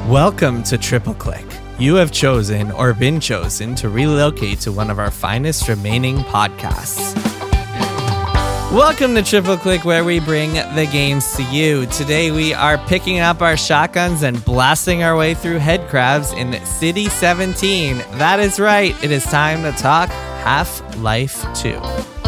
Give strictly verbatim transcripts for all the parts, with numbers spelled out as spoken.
Welcome to Triple Click. You have chosen or been chosen to relocate to one of our finest remaining podcasts. Welcome to Triple Click, where we bring the games to you. Today we are picking up our shotguns and blasting our way through headcrabs in City seventeen. That is right, it is time to talk Half-Life two.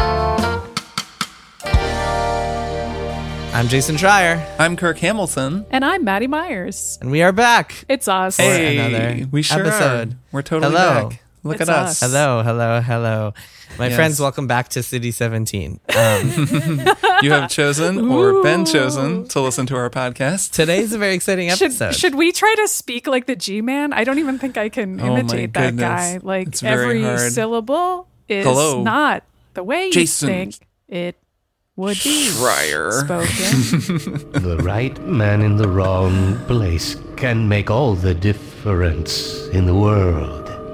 I'm Jason Schreier. I'm Kirk Hamilton. And I'm Maddie Myers. And we are back. It's us. Hey, for another we sure episode. Are. We're totally Hello. back. Look It's at us. us. Hello, hello, hello. My Yes. friends, welcome back to City seventeen. Um, You have chosen or been chosen to listen to our podcast. today's a very exciting Should, episode. should we try to speak like the G-Man? I don't even think I can Oh my imitate that goodness. guy. Like It's very every hard. syllable is Hello. not the way you Jason. think it would be Schreier. spoken. The right man in the wrong place can make all the difference in the world.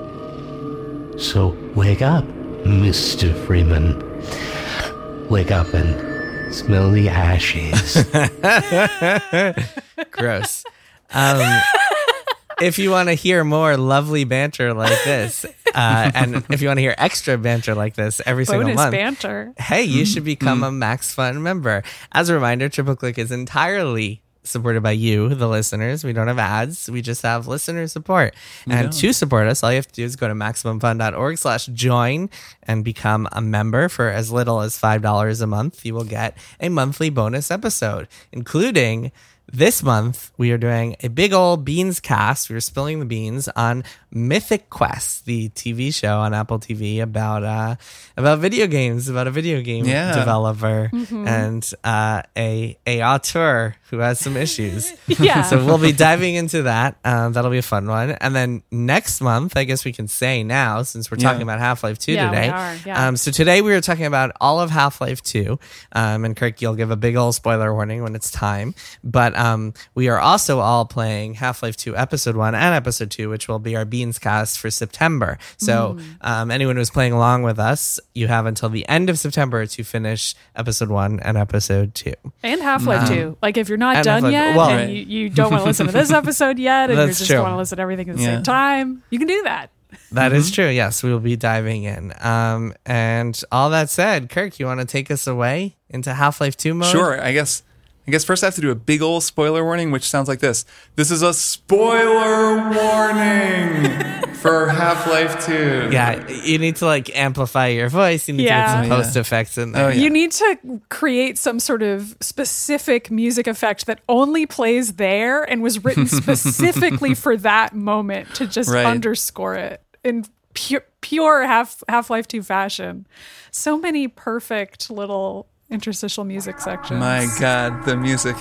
So wake up, Mister Freeman. Wake up and smell the ashes. Gross. Um, if you want to hear more lovely banter like this, uh, and if you want to hear extra banter like this every single Bonus month, banter. hey, you should become a Max Fun member. As a reminder, Triple Click is entirely supported by you, the listeners. We don't have ads. We just have listener support. And to support us, all you have to do is go to MaximumFun.org slash join and become a member for as little as five dollars a month. You will get a monthly bonus episode, including this month, we are doing a big old beans cast. We are spilling the beans on Mythic Quest, the T V show on Apple T V about uh, about video games, about a video game Yeah. developer and uh, a a auteur who has some issues. Yeah. So we'll be diving into that. Um, that'll be a fun one. And then next month, I guess we can say now, since we're Yeah. talking about Half-Life two Yeah, we today. are, yeah. Um, so today we were talking about all of Half-Life two. Um, and Kirk, you'll give a big old spoiler warning when it's time. But um, we are also all playing Half-Life two Episode one and Episode two, which will be our Beans cast for September. So um, anyone who's playing along with us, you have until the end of September to finish Episode one and Episode two. And Half-Life two. Like if you're not and done Half-Life- yet well, and right. you, you don't want to listen to this episode yet and you That's just true. want to listen to everything at the Yeah. same time, you can do that. That is true. Yes, we will be diving in. Um, and all that said, Kirk, you want to take us away into Half-Life two mode? Sure, I guess. I guess first I have to do a big old spoiler warning, which sounds like this. This is a spoiler warning for Half-Life two. Yeah, you need to like amplify your voice. You need Yeah. to get some Oh, yeah. post effects in there. Oh, yeah. You need to create some sort of specific music effect that only plays there and was written specifically for that moment to just Right. underscore it in pure, pure Half Half-Life two fashion. So many perfect little interstitial music sections. My God, the music.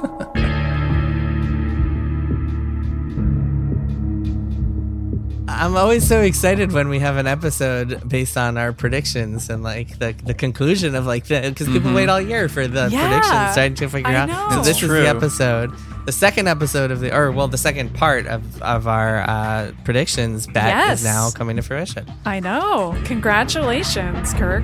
I'm always so excited when we have an episode based on our predictions and like the the conclusion of like the because people wait all year for the Yeah, predictions, trying to figure I out. know. So It's this true. is the episode, the second episode of the, or well, the second part of of our uh, predictions bet Yes. is now coming to fruition. I know. Congratulations, Kirk.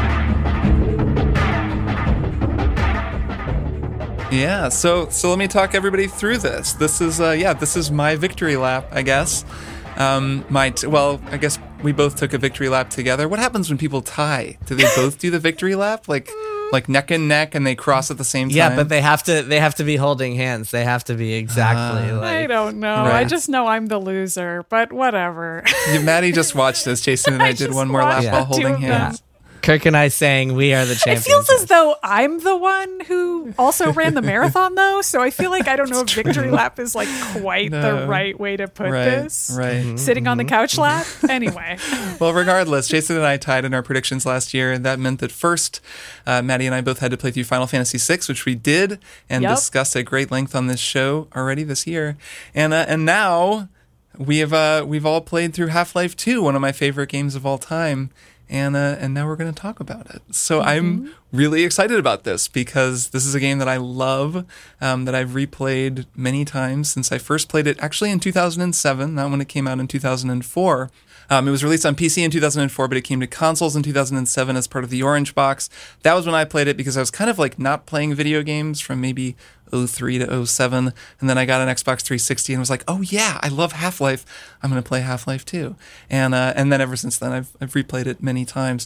Yeah, so so let me talk everybody through this. This is uh, yeah, this is my victory lap, I guess. Um, my t- well, I guess we both took a victory lap together. What happens when people tie? Do they both do the victory lap, like like neck and neck, and they cross at the same time? Yeah, but they have to they have to be holding hands. They have to be exactly Ah. like. I don't know. I Right. just know I'm the loser, but whatever. Yeah, Maddie just watched this. Jason and I, I did just one more lap watched while the two holding of them. hands. Kirk and I saying we are the It champions. feels as though I'm the one who also ran the marathon, though. So I feel like I don't know if victory lap is like quite No. the right way to put Right, this. right. Sitting on the couch lap. Anyway, Well, regardless, Jason and I tied in our predictions last year, and that meant that first, uh, Maddie and I both had to play through Final Fantasy six, which we did and Yep. discussed at great length on this show already this year. And uh, and now we have uh, we've all played through Half-Life two, one of my favorite games of all time. And uh, and now we're going to talk about it. So I'm really excited about this because this is a game that I love, um, that I've replayed many times since I first played it, actually in two thousand seven, not when it came out in two thousand four. Um, it was released on P C in two thousand four, but it came to consoles in two thousand seven as part of the Orange Box. That was when I played it because I was kind of like not playing video games from maybe oh three to oh seven, and then I got an Xbox three sixty and was like, oh yeah, I love Half-Life. I'm going to play Half-Life two. And uh, and then ever since then, I've, I've replayed it many times.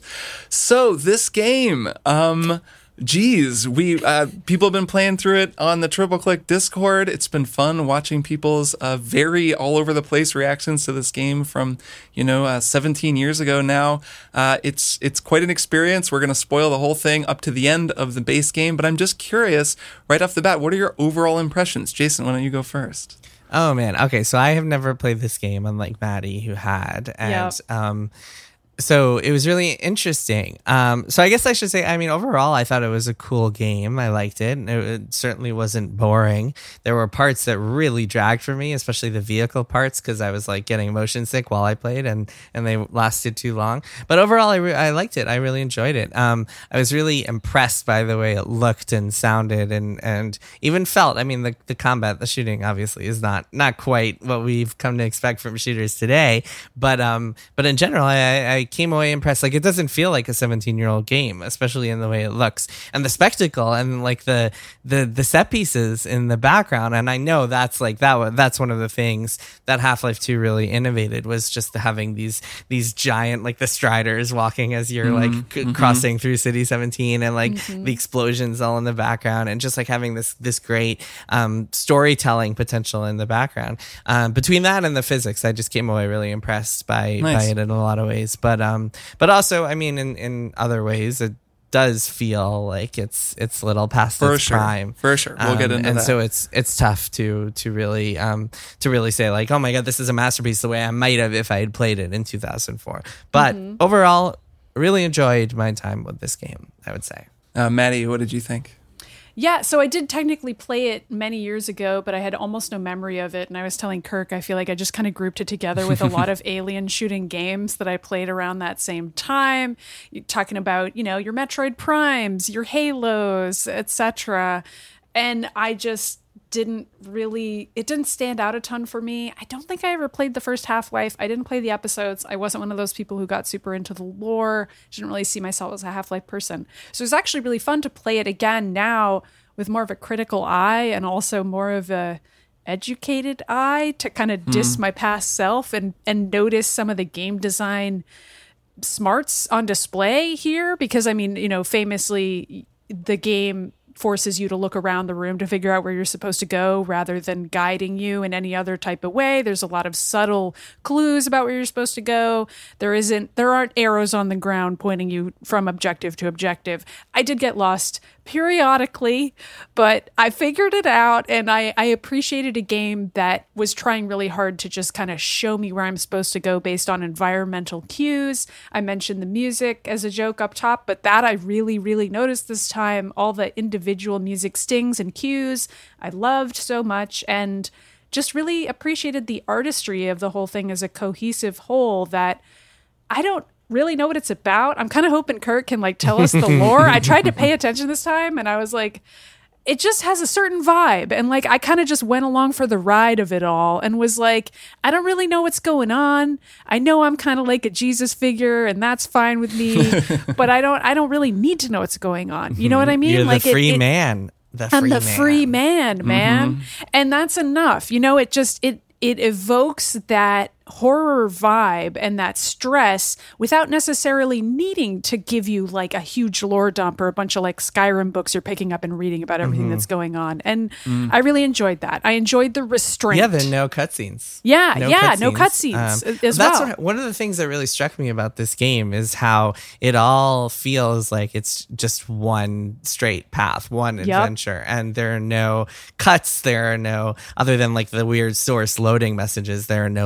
So this game... Um, Geez, we uh, people have been playing through it on the Triple Click Discord. It's been fun watching people's uh, very all over the place reactions to this game from, you know, uh, seventeen years ago now. Uh, it's it's quite an experience. We're going to spoil the whole thing up to the end of the base game, but I'm just curious, right off the bat, what are your overall impressions? Jason, why don't you go first? Oh man, okay, so I have never played this game, unlike Maddie, who had, and Yep. um. So it was really interesting. Um, so I guess I should say, I mean, overall, I thought it was a cool game. I liked it. It, it certainly wasn't boring. There were parts that really dragged for me, especially the vehicle parts, because I was like getting motion sick while I played, and and they lasted too long. But overall, I, re- I liked it. I really enjoyed it. Um, I was really impressed by the way it looked and sounded, and and even felt. I mean, the the combat, the shooting, obviously, is not not quite what we've come to expect from shooters today. But um, but in general, I, I came away impressed. Like, it doesn't feel like a seventeen year old game, especially in the way it looks and the spectacle and like the the the set pieces in the background. And I know that's like that that's one of the things that Half-Life two really innovated, was just having these these giant, like the Striders walking as you're mm-hmm. like c- mm-hmm. crossing through City seventeen, and like mm-hmm. the explosions all in the background, and just like having this this great um storytelling potential in the background. Um between that and the physics, I just came away really impressed by nice. by it in a lot of ways. But um but also, I mean, in in other ways, it does feel like it's it's a little past for its sure. prime. For sure, we'll um, get into and that. so it's it's tough to to really um to really say like, oh my god, this is a masterpiece the way I might have if I had played it in two thousand four. But mm-hmm. overall, really enjoyed my time with this game, I would say. Uh, Maddie, what did you think? Yeah, so I did technically play it many years ago, but I had almost no memory of it. And I was telling Kirk, I feel like I just kind of grouped it together with a lot of alien shooting games that I played around that same time. You're talking about, you know, your Metroid Primes, your Halos, et cetera. And I just didn't really, it didn't stand out a ton for me. I don't think I ever played the first Half-Life. I didn't play the episodes. I wasn't one of those people who got super into the lore. Didn't really see myself as a Half-Life person. So it was actually really fun to play it again now with more of a critical eye and also more of a educated eye to kind of mm. diss my past self and, and notice some of the game design smarts on display here. Because, I mean, you know, famously, the game forces you to look around the room to figure out where you're supposed to go rather than guiding you in any other type of way. There's a lot of subtle clues about where you're supposed to go. There isn't, there aren't arrows on the ground pointing you from objective to objective. I did get lost periodically, but I figured it out, and I, I appreciated a game that was trying really hard to just kind of show me where I'm supposed to go based on environmental cues. I mentioned the music as a joke up top, but that I really, really noticed this time. All the individual music stings and cues I loved so much, and just really appreciated the artistry of the whole thing as a cohesive whole that I don't really know what it's about. I'm kind of hoping Kirk can like tell us the lore. I tried to pay attention this time, and I was like, it just has a certain vibe. And like, I kind of just went along for the ride of it all and was like, I don't really know what's going on. I know I'm kind of like a Jesus figure, and that's fine with me, but I don't, I don't really need to know what's going on. You know what I mean? You're like the free it, it, man. The I'm free the man. free man, man. Mm-hmm. And that's enough. You know, it just, it, it evokes that horror vibe and that stress without necessarily needing to give you like a huge lore dump or a bunch of like Skyrim books you're picking up and reading about everything mm-hmm. that's going on. And mm. I really enjoyed that. I enjoyed the restraint. Yeah, the no cutscenes. Yeah, no yeah, cutscenes. no cutscenes um, as that's well. What, one of the things that really struck me about this game is how it all feels like it's just one straight path, one yep. adventure, and there are no cuts. There are no, other than like the weird source loading messages, there are no loading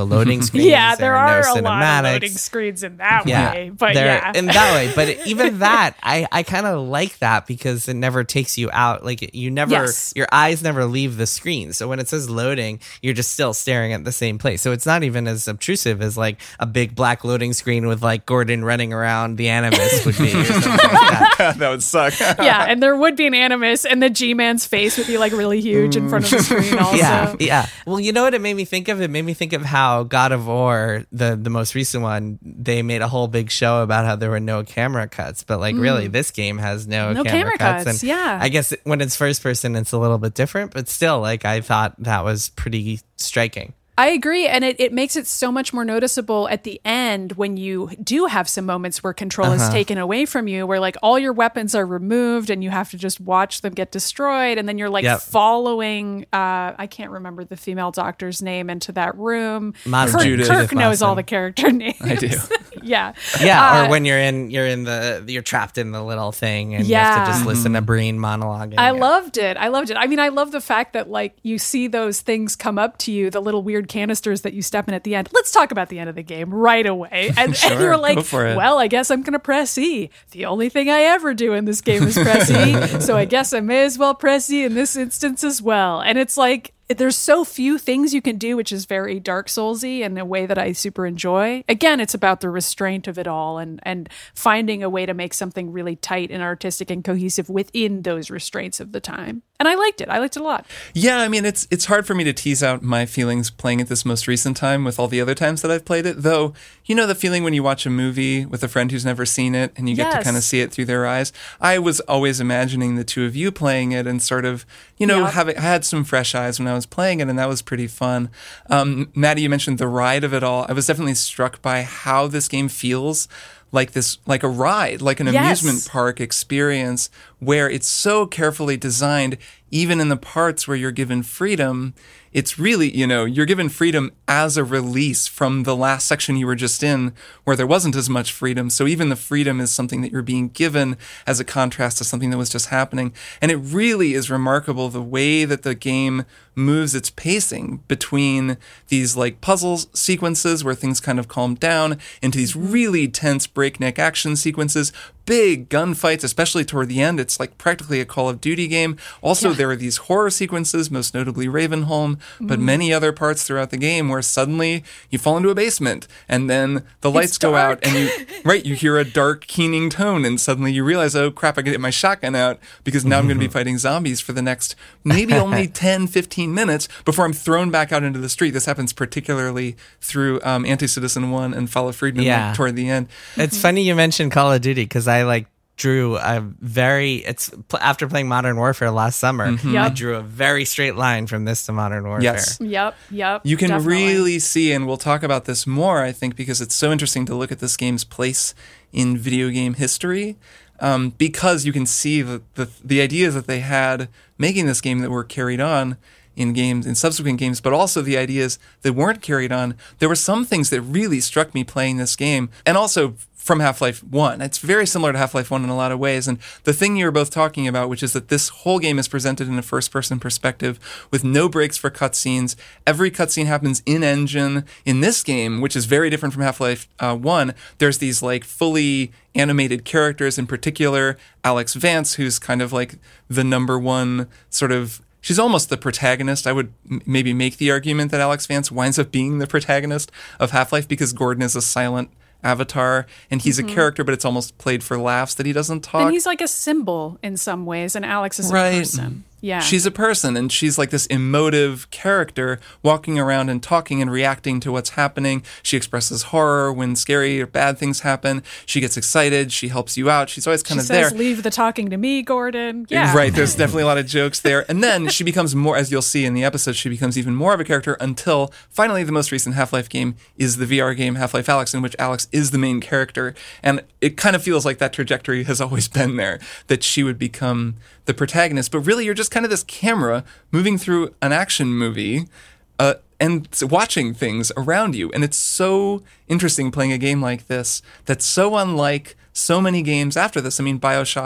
screens. Yeah, there, there are, are no a lot of cinematics. loading screens in that Yeah, way. But there- yeah. in that way. But even that, I, I kind of like that because it never takes you out. Like you never, Yes. your eyes never leave the screen. So when it says loading, you're just still staring at the same place. So it's not even as obtrusive as like a big black loading screen with like Gordon running around the Animus would be. Or something like that. That would suck. yeah, and there would be an Animus, and the G-Man's face would be like really huge in front of the screen also. Yeah, yeah. Well, you know what it made me think of? It made me think of how God of War, the the most recent one, they made a whole big show about how there were no camera cuts, but like really, this game has no, No camera, camera cuts. cuts, And yeah. I guess when it's first person, it's a little bit different, but still, like I thought that was pretty striking. I agree, and it, it makes it so much more noticeable at the end when you do have some moments where control is taken away from you, where like all your weapons are removed and you have to just watch them get destroyed, and then you're like Yep. following, uh, I can't remember the female doctor's name, into that room. Modern Kirk, Judith. Kirk knows all Lawson. the character names. I do. yeah. Yeah, Uh, or when you're in, you're in the, you're trapped in the little thing, and you Yeah. have to just listen to Breen monologuing. I Yeah. loved it. I loved it. I mean, I love the fact that like you see those things come up to you, the little weird canisters that you step in at the end. Let's talk about the end of the game right away. And, Sure, and you're like, go for it. well, I guess I'm going to press E. The only thing I ever do in this game is press E. So I guess I may as well press E in this instance as well. And it's like, there's so few things you can do, which is very Dark Soulsy in a way that I super enjoy. Again, it's about the restraint of it all and and finding a way to make something really tight and artistic and cohesive within those restraints of the time. And I liked it. I liked it a lot. Yeah, I mean, it's it's hard for me to tease out my feelings playing it this most recent time with all the other times that I've played it. Though, you know the feeling when you watch a movie with a friend who's never seen it and you get to Yes. kind of see it through their eyes. I was always imagining the two of you playing it and sort of, you know, Yeah. having I had some fresh eyes when I was playing it, and that was pretty fun. Um, Maddie, you mentioned the ride of it all. I was definitely struck by how this game feels like this, like a ride, like an Yes. amusement park experience where it's so carefully designed, even in the parts where you're given freedom. It's really, you know, you're given freedom as a release from the last section you were just in where there wasn't as much freedom. So even the freedom is something that you're being given as a contrast to something that was just happening. And it really is remarkable the way that the game moves its pacing between these like puzzle sequences where things kind of calm down into these really tense breakneck action sequences, big gunfights, especially toward the end. It's like practically a Call of Duty game. Also, Yeah. there are these horror sequences, most notably Ravenholm, but many other parts throughout the game where suddenly you fall into a basement and then the lights go out dark. and you, right, you hear a dark keening tone and suddenly you realize, oh crap, I gotta get my shotgun out because now I'm going to be fighting zombies for the next maybe only ten, fifteen minutes before I'm thrown back out into the street. This happens particularly through um, Anti-Citizen one and Fall of Friedman Yeah. like, toward the end. It's funny you mentioned Call of Duty because I like drew a very it's pl- after playing Modern Warfare last summer. I Yep. drew a very straight line from this to Modern Warfare. Yes. Yep, yep. You can definitely. really see, and we'll talk about this more, I think, because it's so interesting to look at this game's place in video game history, um, because you can see the, the the ideas that they had making this game that were carried on in games, in subsequent games, but also the ideas that weren't carried on. There were some things that really struck me playing this game, and also from Half-Life one. It's very similar to Half-Life one in a lot of ways. And the thing you were both talking about, which is that this whole game is presented in a first-person perspective with no breaks for cutscenes. Every cutscene happens in-engine. In this game, which is very different from Half-Life uh, one, there's these like fully animated characters, in particular Alex Vance, who's kind of like the number one sort of she's almost the protagonist. I would m- maybe make the argument that Alex Vance winds up being the protagonist of Half-Life because Gordon is a silent avatar and he's Mm-hmm. a character, but it's almost played for laughs that he doesn't talk. And he's like a symbol in some ways, and Alex is Right. a person. Yeah. She's a person, and she's like this emotive character walking around and talking and reacting to what's happening. She expresses horror when scary or bad things happen. She gets excited. She helps you out. She's always kind she of says, there. leave the talking to me, Gordon. Yeah. Right, there's definitely a lot of jokes there. And then she becomes more, as you'll see in the episode, she becomes even more of a character until finally the most recent Half-Life game is the V R game Half-Life Alyx, in which Alex is the main character. And it kind of feels like that trajectory has always been there, that she would become the protagonist. But really, you're just kind of this camera moving through an action movie uh, and watching things around you. And it's so interesting playing a game like this that's so unlike so many games after this. I mean, BioShock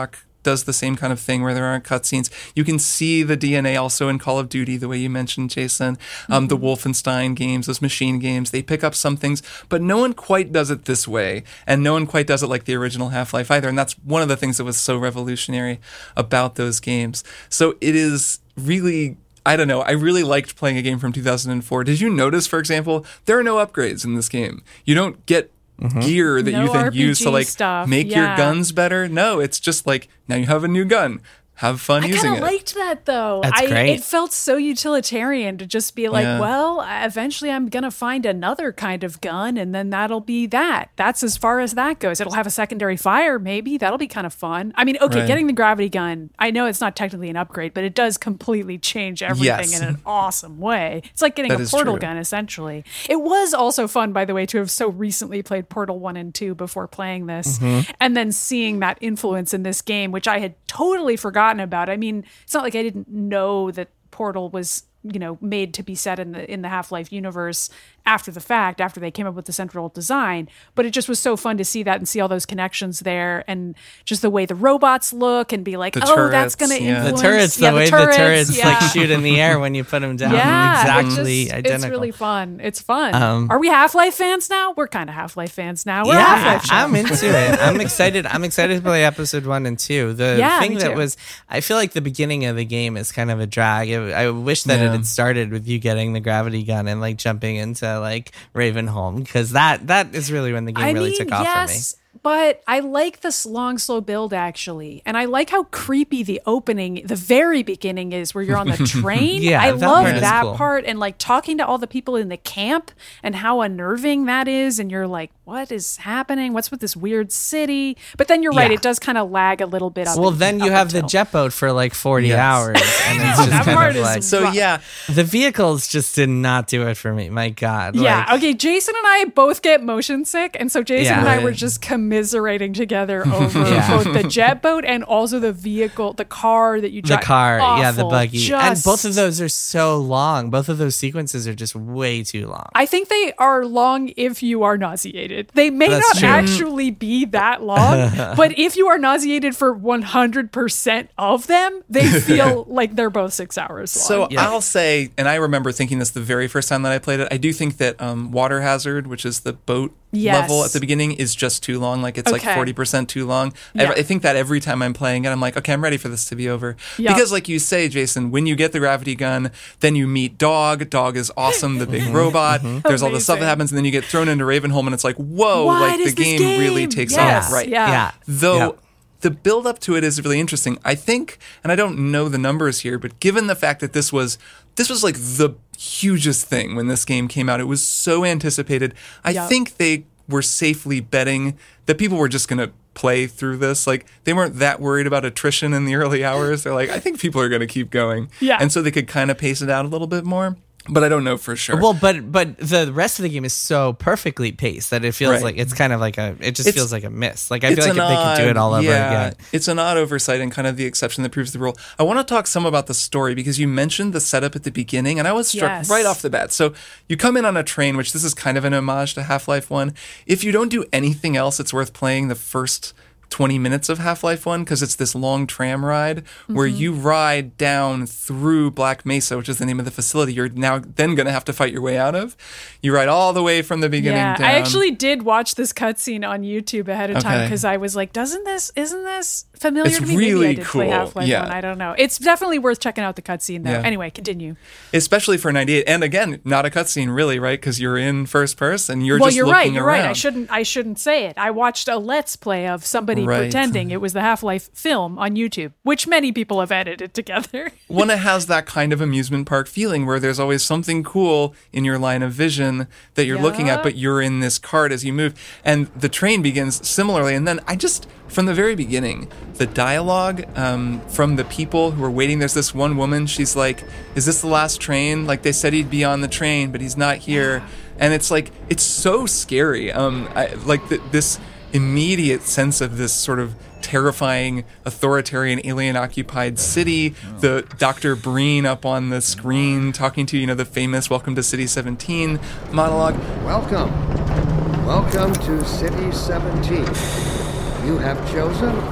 does the same kind of thing where there aren't cutscenes. You can see the D N A also in Call of Duty, the way you mentioned, Jason. Um, mm-hmm. The Wolfenstein games, those machine games, they pick up some things, but no one quite does it this way, and no one quite does it like the original Half-Life either, and that's one of the things that was so revolutionary about those games. So it is really... I don't know. I really liked playing a game from two thousand four. Did you notice, for example, there are no upgrades in this game? You don't get mm-hmm. gear that no you then R P G use to like stuff. make yeah. your guns better. No, it's just like, now you have a new gun. Have fun I using it. I kind of liked that, though. That's I, great. It felt so utilitarian to just be like, Yeah. well, eventually I'm going to find another kind of gun, and then that'll be that. That's as far as that goes. It'll have a secondary fire, maybe. That'll be kind of fun. I mean, okay, Right. getting the gravity gun, I know it's not technically an upgrade, but it does completely change everything Yes. in an awesome way. It's like getting That a is portal true. gun, essentially. It was also fun, by the way, to have so recently played Portal one and two before playing this, Mm-hmm. and then seeing that influence in this game, which I had totally forgotten about. I mean, it's not like I didn't know that Portal was, you know, made to be set in the in the Half-Life universe after the fact, after they came up with the central design. But it just was so fun to see that and see all those connections there, and just the way the robots look and be like, The oh, that's turrets, going to yeah. influence. The turrets, yeah, the way turrets, the turrets yeah. like shoot in the air when you put them down. Yeah, exactly it's just- identical. It's really fun. It's fun. Um, Are we Half-Life fans now? We're kind of Half-Life fans now. We're a yeah, Half-Life show. I'm into it. I'm excited. I'm excited to play episode one and two. The Yeah, thing me that too. was, I feel like the beginning of the game is kind of a drag. It, I wish that Yeah. it had started with you getting the gravity gun and like jumping into like Ravenholm, because that that is really when the game I really mean, took off yes, but I like this long, slow build, actually. And I like how creepy the opening, the very beginning is, where you're on the train. Yeah, I that love part is that cool. part. And like talking to all the people in the camp and how unnerving that is. And you're like, what is happening? What's with this weird city? But then you're right, Yeah. it does kind of lag a little bit up. me. Well, in- then you up have the until- jet boat for like forty Yes. hours, and it's just That kind part of is like So rough. yeah, the vehicles just did not do it for me. My God, Yeah. like, Okay. Jason and I both get motion sick. And so Jason Yeah. and I Right. were just commiserating together over Yeah. both the jet boat and also the vehicle, the car that you the drive. car, yeah, the Awful. buggy, and Just- both of those are so long. Both of those sequences are just way too long. I think they are long if you are nauseated. They may That's not true. actually be that long, but if you are nauseated for one hundred percent of them, they feel like they're both six hours long. So Yeah. I'll say, and I remember thinking this the very first time that I played it, I do think that um, Water Hazard, which is the boat Yes. level at the beginning, is just too long. Like it's like Okay. forty percent too long. Yeah. I, I think that every time I'm playing it, I'm like, okay, I'm ready for this to be over. Yeah. Because like you say, Jason, when you get the gravity gun, then you meet Dog. Dog is awesome, the big robot. There's all the stuff that Amazing. happens, and then you get thrown into Ravenholm, and it's like, whoa, What like the is this game, game? really takes Yes. off. Right. Yeah. yeah, Though Yeah. the build up to it is really interesting. I think, and I don't know the numbers here, but given the fact that this was this was like the hugest thing when this game came out, it was so anticipated. I Yep. think they were safely betting that people were just going to play through this. Like they weren't that worried about attrition in the early hours. They're like, I think people are going to keep going. Yeah. And so they could kind of pace it out a little bit more. But I don't know for sure. Well, but but the rest of the game is so perfectly paced that it feels Right. like it's kind of like a it just It's- feels like a miss. Like I It's feel like if an they could do it all odd- over yeah, again. It's an odd oversight and kind of the exception that proves the rule. I want to talk some about the story because you mentioned the setup at the beginning, and I was struck Yes. right off the bat. So you come in on a train, which this is kind of an homage to Half-Life one. If you don't do anything else, it's worth playing the first twenty minutes of Half-Life one because it's this long tram ride where Mm-hmm. you ride down through Black Mesa, which is the name of the facility you're now then going to have to fight your way out of. You ride all the way from the beginning yeah, down. I actually did watch this cutscene on YouTube ahead of time Okay. because I was like, "Doesn't this? Isn't this familiar It's to me?" really Maybe I did play cool. Half-Life Yeah. one. I don't know. It's definitely worth checking out the cutscene though. Yeah. Anyway, continue. Especially for ninety-eight, and again, not a cutscene really, right? Because you're in first person, you're well, just you're looking right. You're around. right. I shouldn't. I shouldn't say it. I watched a Let's Play of somebody Right. pretending it was the Half-Life film on YouTube, which many people have edited together. One that has that kind of amusement park feeling where there's always something cool in your line of vision that you're looking Yeah. at, but you're in this cart as you move. And the train begins similarly. And then I just, from the very beginning, the dialogue um, from the people who are waiting, there's this one woman, she's like, is this the last train? Like they said he'd be on the train, but he's not here. And it's like, it's so scary. Um, I, like the, this immediate sense of this sort of terrifying, authoritarian, alien-occupied city. The Doctor Breen up on the screen talking to, you know, the famous Welcome to City seventeen monologue. Welcome. Welcome to City seventeen. You have chosen, or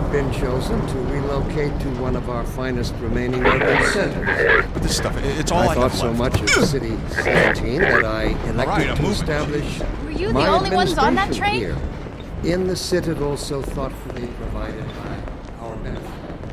I've been chosen to relocate to one of our finest remaining urban centers. But this stuff, it's all I, I thought have so left. much of City seventeen that I elected right, I'm to moving. establish Were you the my only ones on that administration train? here, in the citadel so thoughtfully provided by our benefit.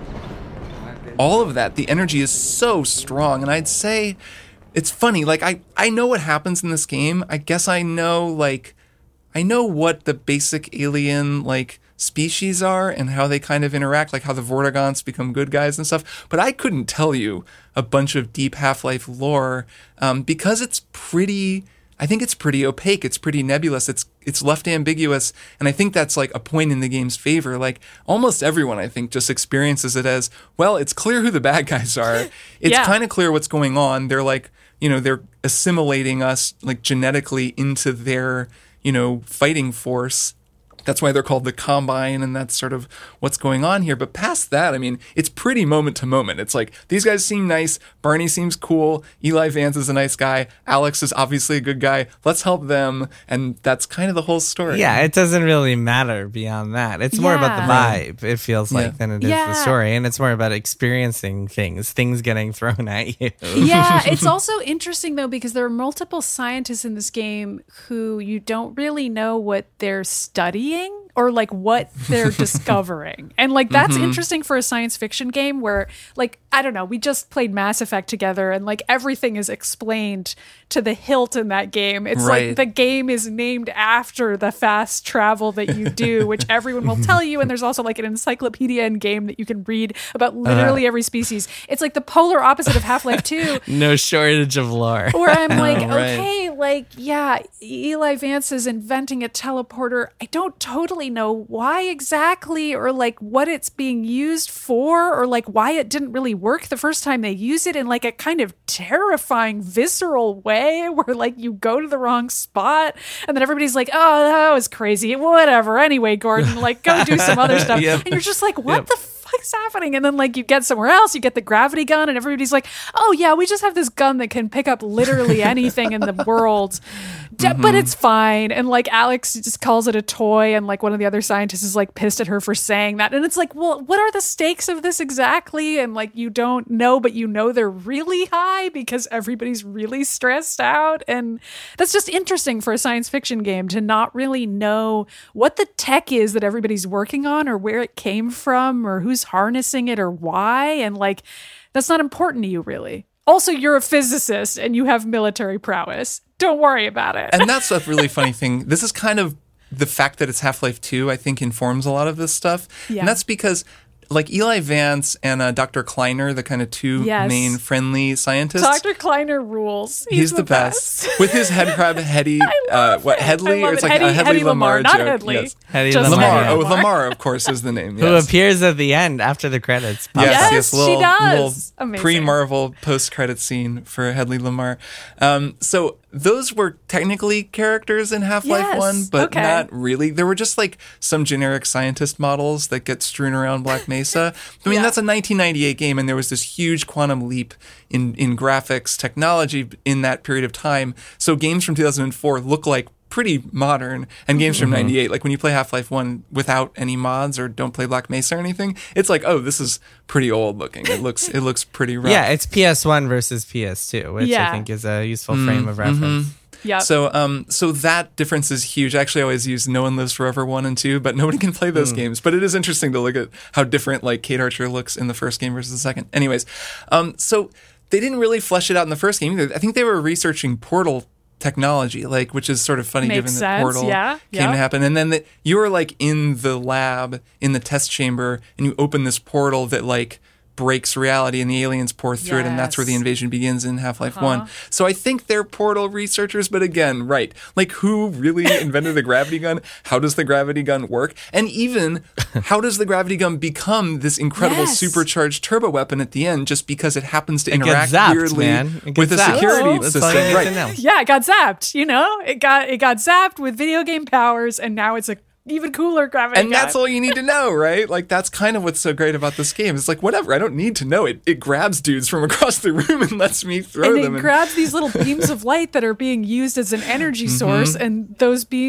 I've been- All of that, the energy is so strong, and I'd say it's funny. Like I, I know what happens in this game. I guess I know like, I know what the basic alien like species are and how they kind of interact, like how the Vortigaunts become good guys and stuff. But I couldn't tell you a bunch of deep Half-Life lore um, because it's pretty. I think it's pretty opaque. It's pretty nebulous. It's it's left ambiguous, and I think that's like a point in the game's favor. Like almost everyone, I think, just experiences it as well. It's clear who the bad guys are. It's Yeah. kind of clear what's going on. They're like, you know, they're assimilating us like genetically into their, you know, fighting force. That's why they're called the Combine, and that's sort of what's going on here. But past that, I mean, it's pretty moment to moment. It's like, these guys seem nice. Barney seems cool. Eli Vance is a nice guy. Alex is obviously a good guy. Let's help them. And that's kind of the whole story. Yeah, it doesn't really matter beyond that. It's more about the vibe, it feels like, Yeah. than it is Yeah. the story. And it's more about experiencing things, things getting thrown at you. Yeah, it's also interesting though because there are multiple scientists in this game who you don't really know what they're studying or like what they're discovering. And like that's interesting for a science fiction game where like I don't know, we just played Mass Effect together and like everything is explained to the hilt in that game. It's Right. like the game is named after the fast travel that you do, which everyone will tell you, and there's also like an encyclopedia in game that you can read about literally every species. It's like the polar opposite of Half-Life two. No shortage of lore. Where I'm like, Oh, right. okay, like, yeah, Eli Vance is inventing a teleporter. I don't totally know why exactly or like what it's being used for or like why it didn't really work the first time they used it in like a kind of terrifying, visceral way where like you go to the wrong spot and then everybody's like, oh, that was crazy. Whatever. Anyway, Gordon, like go do some other stuff. Yep. And you're just like, what Yep. the fuck's happening? And then like you get somewhere else, you get the gravity gun, and everybody's like, oh yeah, we just have this gun that can pick up literally anything in the world. D- Mm-hmm. But it's fine. And like Alex just calls it a toy, and like one of the other scientists is like pissed at her for saying that. And it's like, well, what are the stakes of this exactly? And like you don't know, but you know they're really high because everybody's really stressed out. And that's just interesting for a science fiction game to not really know what the tech is that everybody's working on or where it came from or who's harnessing it or why. And like that's not important to you really. Also, you're a physicist and you have military prowess. Don't worry about it. And that's a really funny thing. This is kind of the fact that it's Half-Life two, I think, informs a lot of this stuff. Yeah. And that's because, like, Eli Vance and uh, Doctor Kleiner, the kind of two Yes. main friendly scientists. Doctor Kleiner rules. He's, He's the, best. With his head crab, Hetty, uh, what, it. Headley? I love It's it. like a Hetty- Headley Hetty Lamar, Lamar, not joke. Headley. Yes. Hetty Just Lamar. Lamar. Oh, Lamar. Lamar, of course, is the name. Who Yes. appears at the end after the credits. Yes, Yes, yes, she little, does. little Amazing. pre-Marvel post-credit scene for Headley Lamar. Um, so those were technically characters in Half-Life Yes, one, but okay. not really. There were just like some generic scientist models that get strewn around Black Mesa. I mean, Yeah. that's a nineteen ninety-eight game, and there was this huge quantum leap in, in graphics technology in that period of time. So games from two thousand four look like pretty modern, and games from ninety-eight, like when you play Half-Life one without any mods or don't play Black Mesa or anything, it's like, oh, this is pretty old looking. It looks it looks pretty rough. Yeah, it's P S one versus P S two, which Yeah. I think is a useful frame of reference. Yep. So um so that difference is huge. Actually, I always use No One Lives Forever one and two, but nobody can play those games. But it is interesting to look at how different like Kate Archer looks in the first game versus the second. Anyways, um so they didn't really flesh it out in the first game either. I think they were researching Portal technology, like, which is sort of funny Makes given sense, that Portal yeah, came yeah. to happen. And then that you were like in the lab, in the test chamber, and you open this portal that like breaks reality and the aliens pour through it, and that's where the Yes. invasion begins in Half-Life one. So I think they're Portal researchers, but again, right, like who really invented the gravity gun? How does the gravity gun work? And even how does the gravity gun become this incredible Yes. supercharged turbo weapon at the end just because it happens to It gets interact zapped, weirdly man. It with gets a zapped. security That's system? all you need to Right. know. Yeah, it got zapped. You know, it got it got zapped with video game powers, and now it's a even cooler gravity. And gun. that's all you need to know, right? Like, that's kind of what's so great about this game. It's like, whatever, I don't need to know it. It grabs dudes from across the room and lets me throw And them. it and- grabs these little beams of light that are being used as an energy Mm-hmm. source, and those beams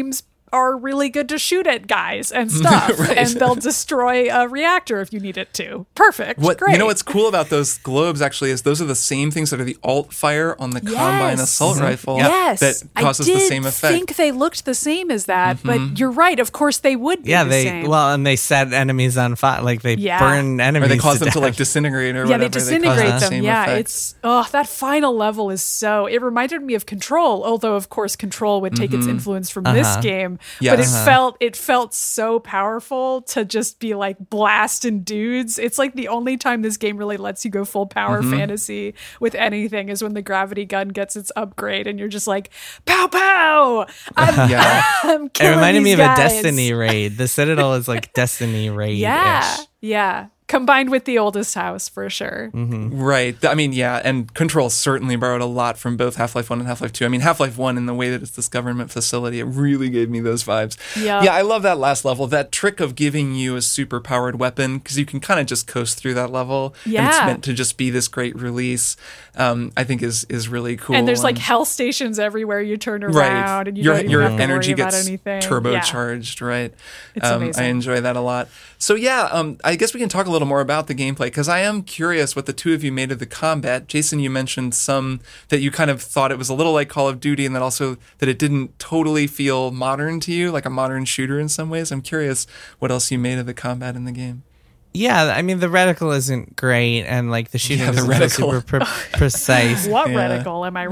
are really good to shoot at guys and stuff, Right. and they'll destroy a reactor if you need it to. Perfect. What Great. you know what's cool about those globes actually is those are the same things that are the alt fire on the Combine Yes. assault rifle Yes, that causes I did the same effect. think they looked the same as that, but you're right. Of course, they would be Yeah, the they same. well, and they set enemies on fire, like they Yeah. burn enemies. or they cause them to death. like disintegrate or yeah, whatever. they disintegrate cause the them. same Yeah, effect. it's oh, that final level is so. It reminded me of Control, although of course Control would take its influence from this Uh-huh. game. Yes. But it Uh-huh. felt it felt so powerful to just be like blasting dudes. It's like the only time this game really lets you go full power fantasy with anything is when the gravity gun gets its upgrade, and you're just like pow pow. I'm, Yeah. I'm It killing reminded me these of a guys. Destiny raid. The Citadel is like Destiny raid. Yeah, yeah. Combined with the oldest house for sure. Right. I mean, yeah, and Control certainly borrowed a lot from both Half-Life one and Half-Life two. I mean, Half-Life one, in the way that it's this government facility, it really gave me those vibes. Yeah. Yeah, I love that last level. That trick of giving you a super-powered weapon, because you can kind of just coast through that level. And it's Yeah. meant to just be this great release, um, I think is is really cool. And there's like hell stations everywhere you turn around, Right. and you your don't even your have to energy worry about gets anything. Yeah. turbocharged, right? It's um, amazing. I enjoy that a lot. So yeah, um, I guess we can talk a little more about the gameplay, because I am curious what the two of you made of the combat. Jason, you mentioned some that you kind of thought it was a little like Call of Duty, and that also that it didn't totally feel modern to you, like a modern shooter in some ways. I'm curious what else you made of the combat in the game. Yeah, I mean the reticle isn't great, and like the shooting Yeah, the isn't feel reticle. super pre- precise. What Yeah. reticle? Am I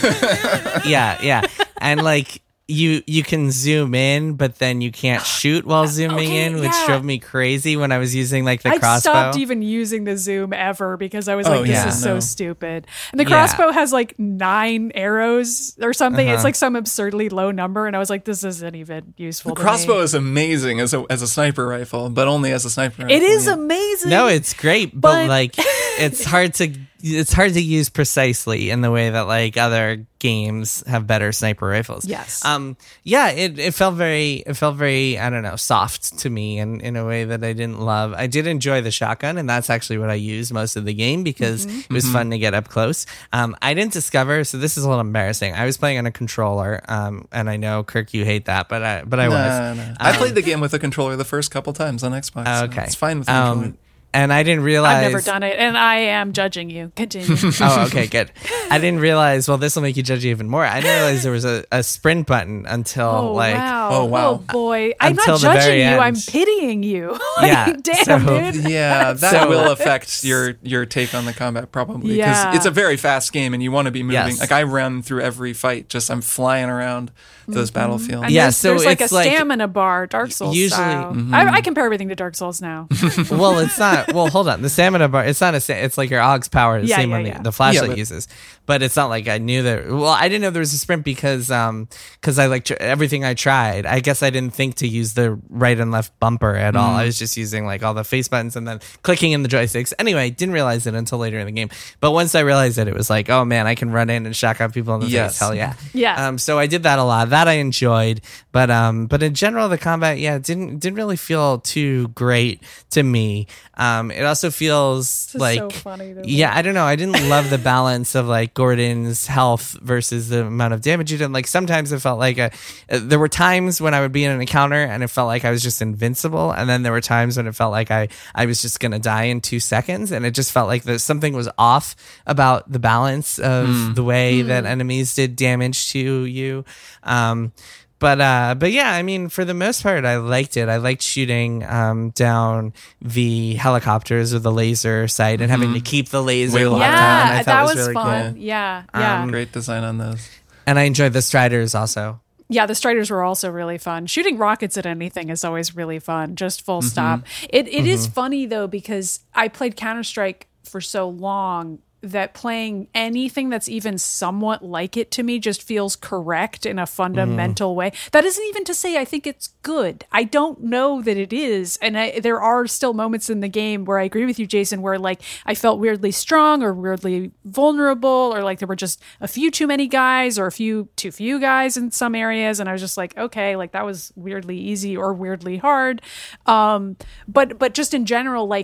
right? Yeah, yeah, and like you you can zoom in, but then you can't shoot while zooming Okay, in, which yeah. drove me crazy when I was using like the I crossbow. stopped even using the zoom ever because I was Oh, like, this yeah, is so no. stupid. And the Yeah. crossbow has like nine arrows or something. It's Uh-huh. like some absurdly low number, and I was like, this isn't even useful. The to crossbow me. is amazing as a as a sniper rifle, but only as a sniper rifle. It is yeah. amazing. No, it's great, but, But- like it's hard to it's hard to use precisely in the way that like other games have better sniper rifles. Yes. Um yeah, it, it felt very it felt very, I don't know, soft to me in, in a way that I didn't love. I did enjoy the shotgun, and that's actually what I used most of the game because Mm-hmm. it was fun to get up close. Um I didn't discover, so this is a little embarrassing. I was playing on a controller, um and I know Kirk you hate that, but I but I was. No, no. I played the game with a controller the first couple times on Xbox. so Okay. it's fine with a controller. Um and I didn't realize I've never done it, and I am judging you. Continue. Oh, okay, good. I didn't realize. Well, this will make you judge you even more. I didn't realize there was a, a sprint button until Oh like wow! Oh, wow. Oh boy! I'm Until not the very judging you. end. I'm pitying you. Yeah, Like, damn, so- dude. Yeah, that So- will affect your your take on the combat probably, because Yeah. it's a very fast game and you want to be moving. Yes. Like I run through every fight, just I'm flying around those battlefields. And Yeah, there's, so there's like a it's like- stamina bar, Dark Souls Usually- style. Mm-hmm. I, I compare everything to Dark Souls now. well, it's not. Well, hold on. The stamina bar. It's not a. sta- It's like your Aug's power, the Yeah, same yeah, one yeah. the, the flashlight but- uses. But it's not like I knew that. Well, I didn't know there was a sprint because um because I like tr- everything I tried. I guess I didn't think to use the right and left bumper at all. I was just using like all the face buttons and then clicking in the joysticks. Anyway, didn't realize it until later in the game. But once I realized it, it was like, oh man, I can run in and shotgun people in the Yes. face. Hell yeah. Yeah. Um. So I did that a lot. That I enjoyed. But um. But in general, the combat, yeah, didn't didn't really feel too great to me. Um. It also feels This is like so funny to me. yeah, I don't know. I didn't love the balance of like Gordon's health versus the amount of damage he did. Like sometimes it felt like a, uh, there were times when I would be in an encounter and it felt like I was just invincible, and then there were times when it felt like I I was just gonna die in two seconds, and it just felt like there's something was off about the balance of the way that enemies did damage to you. Um, But uh, but yeah, I mean, for the most part, I liked it. I liked shooting um, down the helicopters with the laser sight and having to keep the laser Way locked locked on. yeah, I thought that was, was, really fun. cool. Yeah, yeah. Um, Great design on those. And I enjoyed the Striders also. Yeah, the Striders were also really fun. Shooting rockets at anything is always really fun, just full Mm-hmm. stop. It it is funny though, because I played Counter-Strike for so long that playing anything that's even somewhat like it to me just feels correct in a fundamental Mm-hmm. way. That isn't even to say I think it's good. I don't know that it is. And I, there are still moments in the game where I agree with you, Jason, where like I felt weirdly strong or weirdly vulnerable, or like there were just a few too many guys or a few too few guys in some areas. And I was just like, okay, like that was weirdly easy or weirdly hard. Um, but, but just in general, like,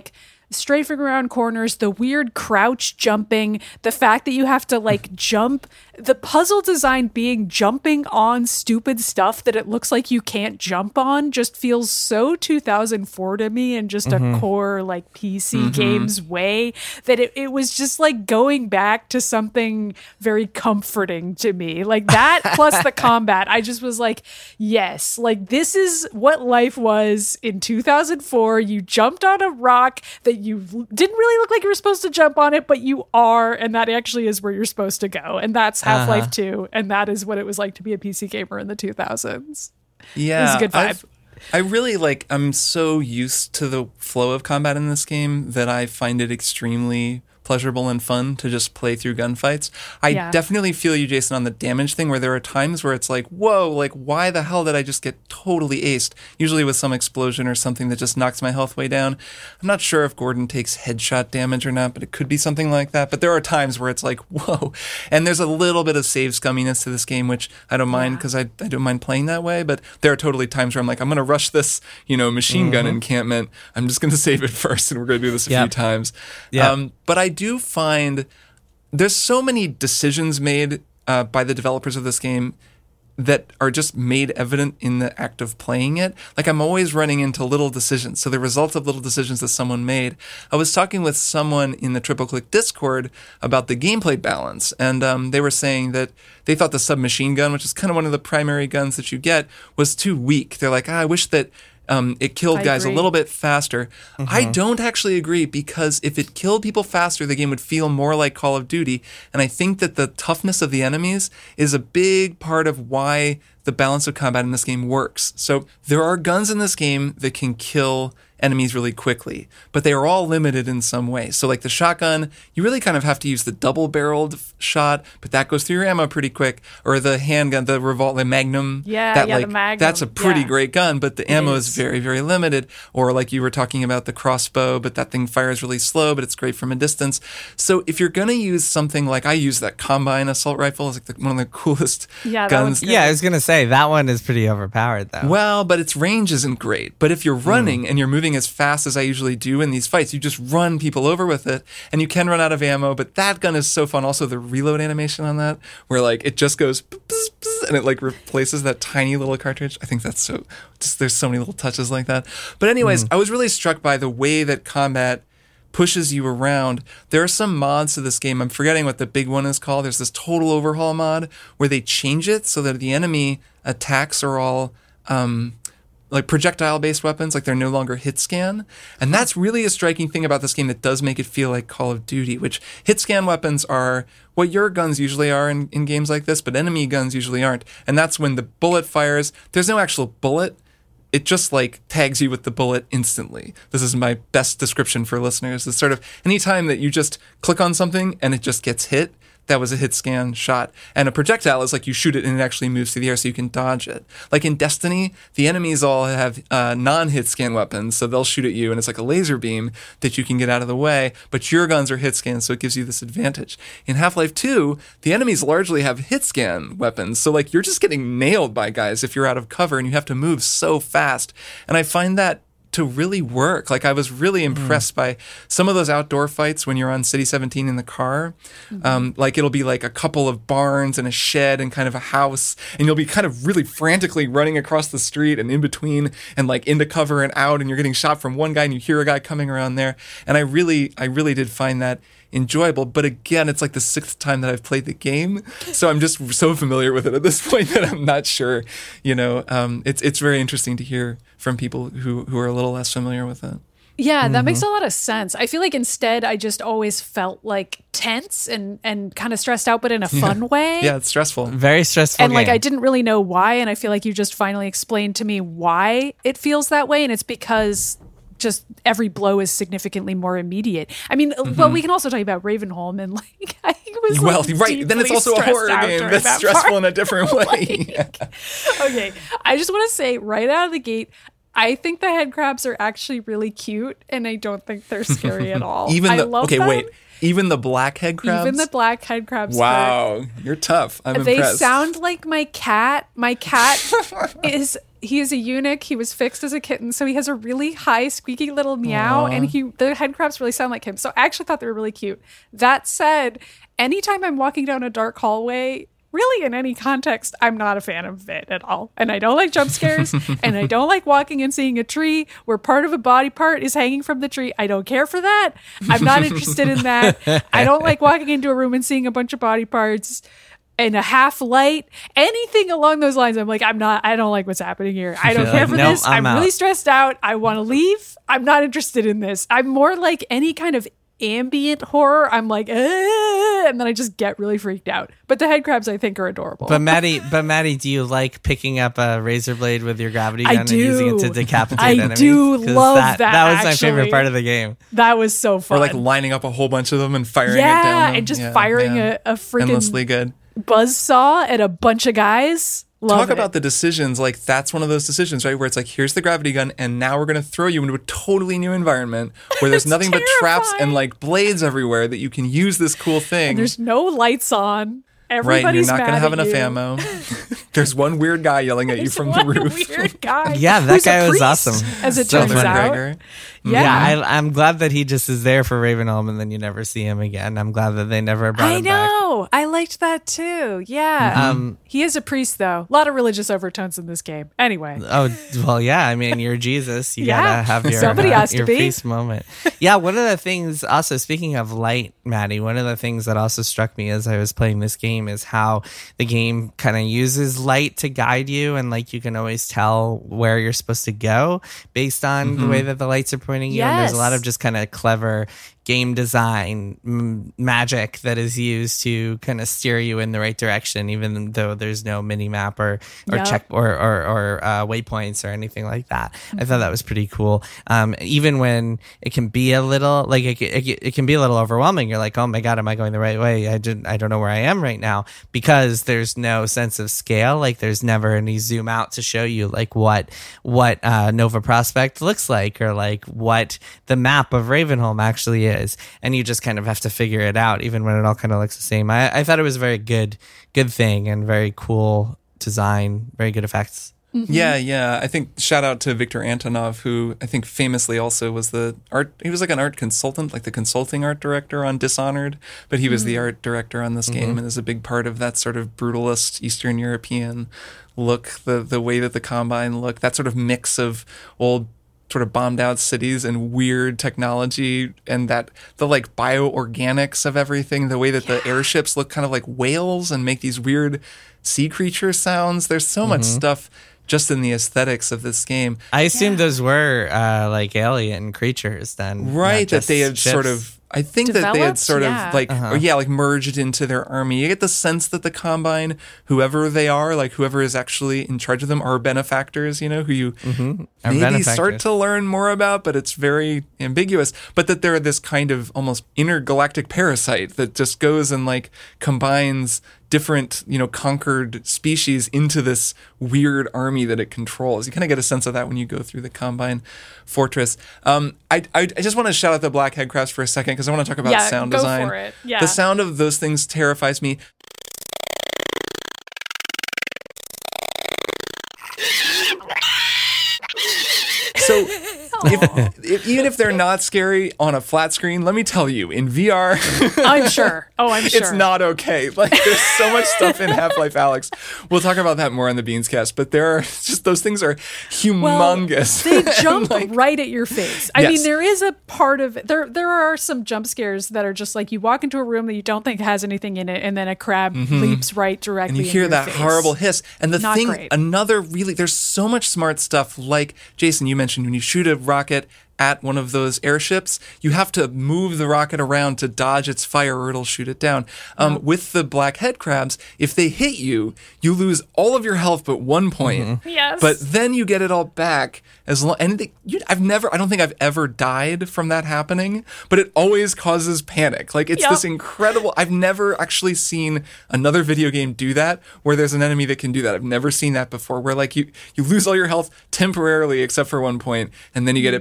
strafing around corners, the weird crouch jumping, the fact that you have to like jump, the puzzle design being jumping on stupid stuff that it looks like you can't jump on just feels so two thousand four to me in just mm-hmm. a core like P C mm-hmm. games way that it, it was just like going back to something very comforting to me. Like that plus the combat, I just was like, yes, like this is what life was in two thousand four. You jumped on a rock that you didn't really look like you were supposed to jump on it, but you are, and that actually is where you're supposed to go. And that's Half-Life uh-huh. two, and that is what it was like to be a P C gamer in the two thousands. Yeah. It was a good vibe. I've, I really like, I'm so used to the flow of combat in this game that I find it extremely pleasurable and fun to just play through gunfights. I yeah. definitely feel you, Jason, on the damage thing, where there are times where it's like, whoa, like why the hell did I just get totally aced? Usually with some explosion or something that just knocks my health way down. I'm not sure if Gordon takes headshot damage or not, but it could be something like that. But there are times where it's like, whoa. And there's a little bit of save scumminess to this game, which I don't mind because yeah. I, I don't mind playing that way. But there are totally times where I'm like, I'm going to rush this, you know, machine mm-hmm. gun encampment. I'm just going to save it first, and we're going to do this a yep. few times. Yep. Um, but I do find there's so many decisions made uh, by the developers of this game that are just made evident in the act of playing it. Like I'm always running into little decisions. So the result of little decisions that someone made. I was talking with someone in the Triple Click Discord about the gameplay balance. And um, they were saying that they thought the submachine gun, which is kind of one of the primary guns that you get, was too weak. They're like, ah, I wish that Um, it killed I guys agree. a little bit faster. Mm-hmm. I don't actually agree, because if it killed people faster, the game would feel more like Call of Duty. And I think that the toughness of the enemies is a big part of why the balance of combat in this game works. So there are guns in this game that can kill enemies really quickly, but they are all limited in some way. So like the shotgun, you really kind of have to use the double-barreled f- shot, but that goes through your ammo pretty quick. Or the handgun, the revol- the Magnum. Yeah, that, yeah, like, the Magnum. That's a pretty yeah. great gun, but the It ammo is. is very, very limited. Or like you were talking about the crossbow, but that thing fires really slow, but it's great from a distance. So if you're going to use something like, I use that Combine assault rifle, it's like the, one of the coolest Yeah, that guns. one's good. Yeah, I was going to say, that one is pretty overpowered, though. Well, but its range isn't great. But if you're running mm. and you're moving as fast as I usually do in these fights, you just run people over with it, and you can run out of ammo. But that gun is so fun. Also, the reload animation on that, where like it just goes bzz, bzz, and it like replaces that tiny little cartridge. I think that's so. Just there's so many little touches like that. But anyways, mm. I was really struck by the way that combat pushes you around. There are some mods to this game. I'm forgetting what the big one is called. There's this total overhaul mod where they change it so that the enemy attacks are all um, like projectile-based weapons, like they're no longer hit scan. And that's really a striking thing about this game that does make it feel like Call of Duty, which hit scan weapons are what your guns usually are in, in games like this, but enemy guns usually aren't. And that's when the bullet fires. There's no actual bullet. It just like tags you with the bullet instantly. This is my best description for listeners. It's sort of anytime that you just click on something and it just gets hit, that was a hit scan shot. And a projectile is like you shoot it and it actually moves through the air so you can dodge it. Like in Destiny, the enemies all have uh, non-hit scan weapons, so they'll shoot at you and it's like a laser beam that you can get out of the way, but your guns are hit scan, so it gives you this advantage. In Half-Life two, the enemies largely have hit scan weapons, so like you're just getting nailed by guys if you're out of cover and you have to move so fast. And I find that to really work. Like I was really impressed mm. by some of those outdoor fights when you're on City seventeen in the car. Mm-hmm. Um, like it'll be like a couple of barns and a shed and kind of a house, and you'll be kind of really frantically running across the street and in between and like into cover and out, and you're getting shot from one guy and you hear a guy coming around there. And I really, I really did find that enjoyable. But again, it's like the sixth time that I've played the game, so I'm just so familiar with it at this point that I'm not sure, you know, um, it's it's very interesting to hear from people who, who are a little less familiar with it. Yeah, that mm-hmm. makes a lot of sense. I feel like instead I just always felt like tense and, and kind of stressed out, but in a fun yeah. way. Yeah, it's stressful. Very stressful And like game. I didn't really know why, and I feel like you just finally explained to me why it feels that way, and it's because just every blow is significantly more immediate. I mean, mm-hmm. well, we can also talk about Ravenholm, and like I was well, like, right. Then it's also a horror game that's that stressful part. in a different way. like, okay, I just want to say right out of the gate, I think the head crabs are actually really cute, and I don't think they're scary at all. Even the I love okay, them. wait. Even the black head crabs? Even the black head crabs. Wow, you're tough. I'm they impressed. sound like my cat. My cat is he is a eunuch. He was fixed as a kitten, so he has a really high, squeaky little meow, Aww. and he the head crabs really sound like him. So I actually thought they were really cute. That said, anytime I'm walking down a dark hallway, really in any context, I'm not a fan of it at all. And I don't like jump scares, and I don't like walking and seeing a tree where part of a body part is hanging from the tree. I don't care for that. I'm not interested in that. I don't like walking into a room and seeing a bunch of body parts and a half light, anything along those lines. I'm like, I'm not, I don't like what's happening here. I don't You're care like, for nope, this. I'm I'm, really out. stressed out. I want to leave. I'm not interested in this. I'm more like any kind of ambient horror. I'm like, "Ugh," and then I just get really freaked out. But the head crabs, I think, are adorable. But Maddie, but Maddie, do you like picking up a razor blade with your gravity I gun and using it do. to decapitate I enemies? do 'Cause love that. that, That was my favorite actually. part of the game. That was so Or fun. like lining up a whole bunch of them and firing it down yeah, them. and just Yeah, firing man. a, a Endlessly freaking good. buzzsaw at a bunch of guys. Love Talk it. about the decisions. Like, that's one of those decisions, right? Where it's like, here's the gravity gun, and now we're going to throw you into a totally new environment where there's It's nothing but traps terrifying. and like blades everywhere that you can use this cool thing. And there's no lights on. Right, and Everybody's you're not going to have enough ammo. There's one weird guy yelling at you There's from one the roof. weird guy. Yeah, that who's a guy was priest, awesome. As it So turns fun. out. McGregor. Yeah. Yeah, I, I'm glad that he just is there for Ravenholm and then you never see him again. I'm glad that they never brought I him back. know. I liked that too. Yeah. Um, he is a priest, though. A lot of religious overtones in this game. Anyway. Oh, well, yeah. I mean, you're Jesus. You Yeah. gotta have your, Somebody uh, has to your be. priest moment. Yeah, one of the things, also speaking of light, Maddie, one of the things that also struck me as I was playing this game is how the game kind of uses light to guide you, and like you can always tell where you're supposed to go based on the way that the lights are pointing you. And there's a lot of Yes. just kind of clever game design m- magic that is used to kind of steer you in the right direction, even though there's no mini map or or Yep. check or or, or uh, waypoints or anything like that. I thought that was pretty cool. Um, even when it can be a little like it, it, it can be a little overwhelming. You're like, oh my god, am I going the right way? I didn't. I don't know where I am right now because there's no sense of scale. Like there's never any zoom out to show you like what what uh, Nova Prospect looks like or like what the map of Ravenholm actually is, and you just kind of have to figure it out, even when it all kind of looks the same. I, I thought it was a very good good thing and very cool design, very good effects. Yeah, yeah. I think shout out to Victor Antonov, who I think famously also was the art. He was like an art consultant, like the consulting art director on Dishonored, but he was the art director on this game, and is a big part of that sort of brutalist Eastern European look, the the way that the Combine look, that sort of mix of old sort of bombed out cities and weird technology, and that the like bioorganics of everything, the way that the airships look kind of like whales and make these weird sea creature sounds. There's so much stuff just in the aesthetics of this game. I assumed those were uh, like alien creatures then. not Right, that just they had ships. sort of, I think that they had Developed? sort Yeah. of like, or yeah, like merged into their army. You get the sense that the Combine, whoever they are, like whoever is actually in charge of them, are benefactors, you know, who you Are maybe start benefactors. to learn more about, but it's very ambiguous. But that they're this kind of almost intergalactic parasite that just goes and like combines different, you know, conquered species into this weird army that it controls. You kind of get a sense of that when you go through the Combine Fortress. Um, I, I, I just want to shout out the Black Headcrafts for a second because I want to talk about Yeah, sound go design. for it. Yeah. The sound of those things terrifies me. So, if, if, even if they're not scary on a flat screen, let me tell you, in V R, I'm sure. Oh, I'm sure. it's not okay. Like, there's so much stuff in Half-Life Alyx. We'll talk about that more on the Beanscast, but there are just, those things are Well, humongous. they jump Like- right at your face. I Yes. mean, there is a part of there. There are some jump scares that are just like you walk into a room that you don't think has anything in it, and then a crab leaps right directly. and you in hear your that face. horrible hiss. And the Not thing, great. another really, there's so much smart stuff. Like Jason, you mentioned when you shoot a rocket at one of those airships, you have to move the rocket around to dodge its fire or it'll shoot it down. Um, With the black head crabs, if they hit you, you lose all of your health but one point. Yes. But then you get it all back as long. And they, you, I've never, I don't think I've ever died from that happening. But it always causes panic. Like it's Yep. this incredible. I've never actually seen another video game do that where there's an enemy that can do that. I've never seen that before. Where like you you lose all your health temporarily except for one point, and then you get it back. So it's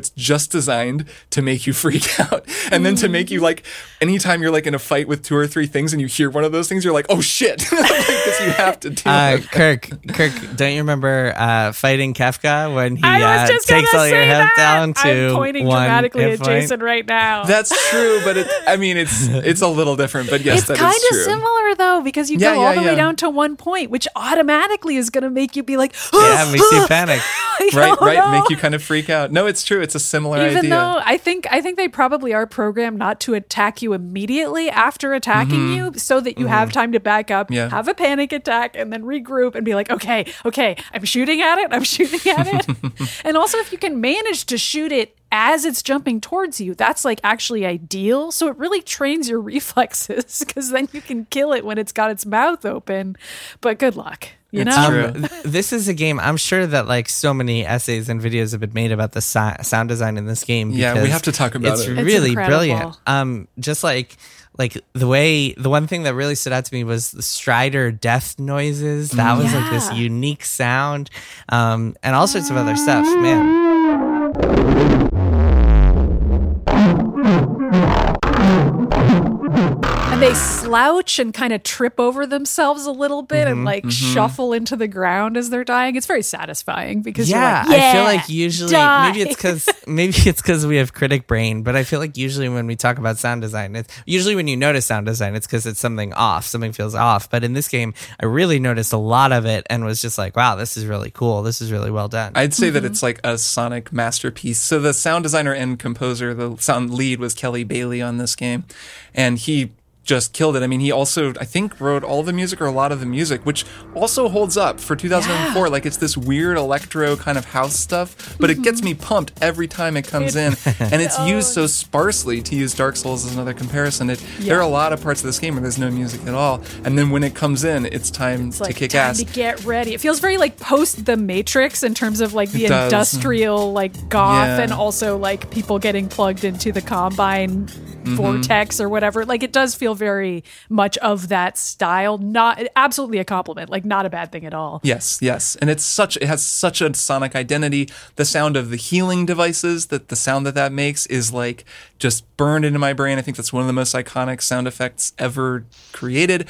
that's just designed to make you freak out. And then to make you like, anytime you're like in a fight with two or three things and you hear one of those things, you're like, oh shit. Because you have to deal Uh, with it. Kirk, Kirk, don't you remember uh, fighting Kefka when he I was uh, just takes gonna all your say health that. down to I'm pointing one dramatically hit at point? Jason right now. That's true, but it, I mean, it's it's a little different, but yes, It's that kind is of true. similar though, because you Yeah, go all yeah, the yeah. way down to one point, which automatically is going to make you be like, Yeah, it makes you panic. Right, Oh, right, no. make you kind of freak out. No, it's true. It's a similar Even idea. though I think I think they probably are programmed not to attack you immediately after attacking you, so that you have time to back up, Mm-hmm. Yeah. have a panic attack, and then regroup and be like, okay, okay, I'm shooting at it, I'm shooting at it. And also, if you can manage to shoot it as it's jumping towards you, that's like actually ideal. So it really trains your reflexes, because then you can kill it when it's got its mouth open. But good luck. You It's know? true. Um, th- this is a game. I'm sure that like so many essays and videos have been made about the si- sound design in this game. Yeah, we because have to talk about it's it. It's really incredible. brilliant. Um, just like like the way the one thing that really stood out to me was the Strider death noises. That was like this Yeah. unique sound, um, and all sorts of other stuff. Man. And they slouch and kind of trip over themselves a little bit and like shuffle into the ground as they're dying. It's very satisfying because Yeah, you're like, I feel "Yeah, like usually die." maybe it's because maybe it's because we have critic brain, but I feel like usually when we talk about sound design, it's usually when you notice sound design, it's because it's something off, something feels off. But in this game, I really noticed a lot of it and was just like, wow, this is really cool. This is really well done. I'd say Mm-hmm. that it's like a sonic masterpiece. So the sound designer and composer, the sound lead was Kelly Bailey on this game, and he just killed it. I mean, he also, I think, wrote all the music or a lot of the music, which also holds up for two thousand four. Yeah. Like, it's this weird electro kind of house stuff, but it gets me pumped every time it comes in. And it's used so sparsely, to use Dark Souls as another comparison. It, There are a lot of parts of this game where there's no music at all. And then when it comes in, it's time It's to like kick time ass. to get ready. It feels very like post The Matrix in terms of like the It does. industrial like goth Yeah. and also like people getting plugged into the Combine Mm-hmm. vortex or whatever. Like it does feel very much of that style. Not absolutely a compliment. Like not a bad thing at all. Yes, yes. And it's such it has such a sonic identity. The sound of the healing devices, that the sound that that makes is like just burned into my brain. I think that's one of the most iconic sound effects ever created.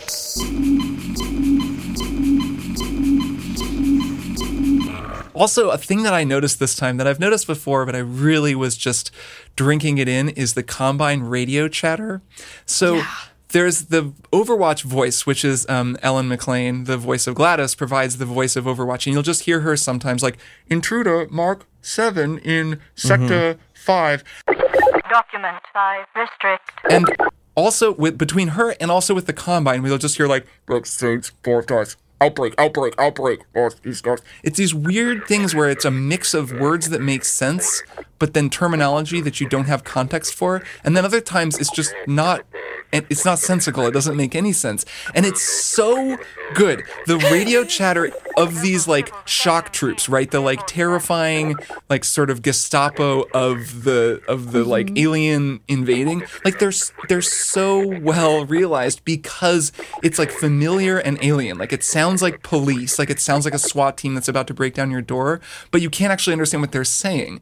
Also, a thing that I noticed this time that I've noticed before, but I really was just drinking it in, is the Combine radio chatter. So there's the Overwatch voice, which is um, Ellen McLean, the voice of GLaDOS, provides the voice of Overwatch. And you'll just hear her sometimes like, Intruder Mark seven in Sector five. Document five restrict. And also with between her and also with the Combine, we'll just hear like Rook six, four dice, outbreak, outbreak, outbreak, north, east, north. It's these weird things where it's a mix of words that make sense, but then terminology that you don't have context for. And then other times it's just not it's not sensical. It doesn't make any sense. And it's so good. The radio chatter of these like shock troops, right? The like terrifying, like sort of Gestapo of the of the like alien invading. Like they're they're so well realized because it's like familiar and alien. Like it sounds like police. Like it sounds like a SWAT team that's about to break down your door, but you can't actually understand what they're saying.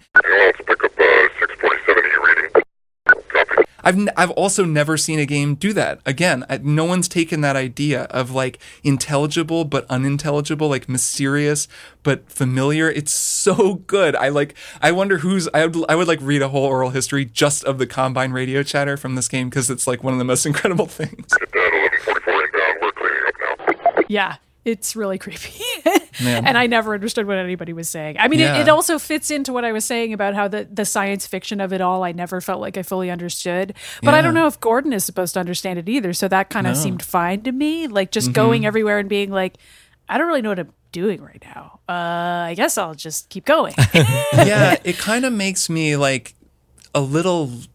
I've n- I've also never seen a game do that. Again, I, no one's taken that idea of like intelligible but unintelligible, like mysterious but familiar. It's so good. I like. I wonder who's. I would. I would like read a whole oral history just of the Combine radio chatter from this game because it's like one of the most incredible things. Yeah. It's really creepy. Man. And I never understood what anybody was saying. I mean, Yeah. it, it also fits into what I was saying about how the, the science fiction of it all, I never felt like I fully understood. But I Yeah. don't know if Gordon is supposed to understand it either. So that kind of No. seemed fine to me. Like just Mm-hmm. going everywhere and being like, I don't really know what I'm doing right now. Uh, I guess I'll just keep going. Yeah, it kind of makes me like a little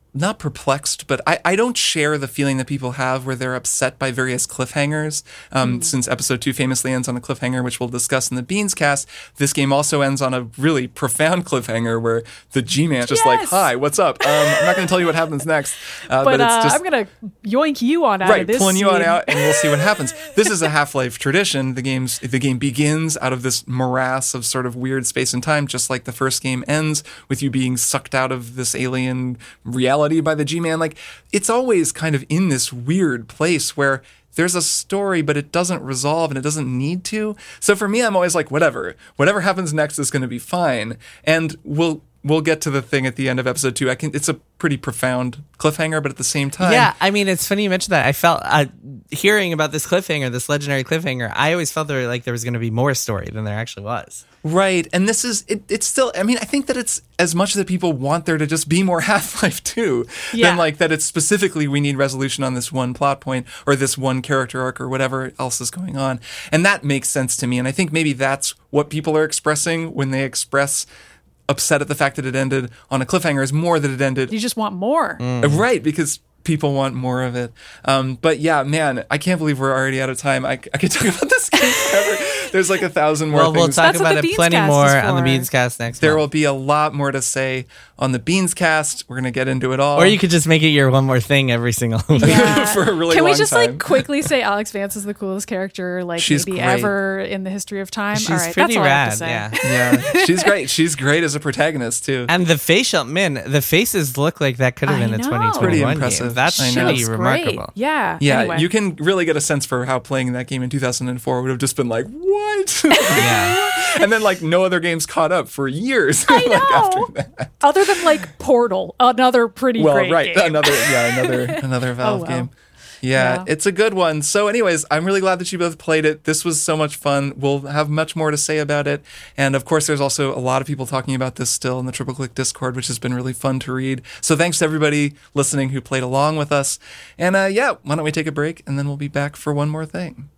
not perplexed, but I, I don't share the feeling that people have where they're upset by various cliffhangers. Um, mm. Since episode two famously ends on a cliffhanger, which we'll discuss in the Beans cast, this game also ends on a really profound cliffhanger where the G-Man's just yes! like, hi, what's up? Um, I'm not going to tell you what happens next. Uh, but but it's uh, just, I'm going to yoink you on out right, of this pulling you scene. on out, and we'll see what happens. This is a Half-Life tradition. The game's the game begins out of this morass of sort of weird space and time, just like the first game ends with you being sucked out of this alien reality by the G-Man. Like, it's always kind of in this weird place where there's a story, but it doesn't resolve and it doesn't need to. So for me, I'm always like, whatever. Whatever happens next is going to be fine. And we'll we'll get to the thing at the end of episode two. I can. It's a pretty profound cliffhanger, but at the same time, yeah. I mean, it's funny you mentioned that. I felt uh, hearing about this cliffhanger, this legendary cliffhanger. I always felt there like there was going to be more story than there actually was. Right, and this is it, it's still. I mean, I think that it's as much that people want there to just be more Half-Life two yeah. than like that. It's specifically we need resolution on this one plot point or this one character arc or whatever else is going on, and that makes sense to me. And I think maybe that's what people are expressing when they express upset at the fact that it ended on a cliffhanger is more that it ended. You just want more, mm. right? Because people want more of it. Um, but yeah, man, I can't believe we're already out of time. I, I could talk about this game forever. There's like a thousand more well, things. We'll talk That's about it plenty more on the Beans Cast next There month. will be a lot more to say on the Beans Cast. We're going to get into it all. Or you could just make it your one more thing every single week. Yeah. For a really Can long we just time. like quickly say Alex Vance is the coolest character like She's maybe great. ever in the history of time? She's all right, pretty that's all I have rad, to say. yeah. Yeah, she's great. She's great as a protagonist too. And the facial, man, the faces look like that could have I been a know. twenty twenty-one Pretty game. impressive. That's I know. pretty Looks remarkable. great. Yeah. Yeah, Anyway. you can really get a sense for how playing that game in two thousand four would have just been like, what? Yeah. And then like no other games caught up for years. I like, know. after that. Other than like Portal, another pretty Well, great right, game. another yeah, another another Valve Oh, well. game. Yeah, Yeah. it's a good one. So anyways, I'm really glad that you both played it. This was so much fun. We'll have much more to say about it. And of course, there's also a lot of people talking about this still in the Triple Click Discord, which has been really fun to read. So thanks to everybody listening who played along with us. And uh, yeah, why don't we take a break and then we'll be back for one more thing.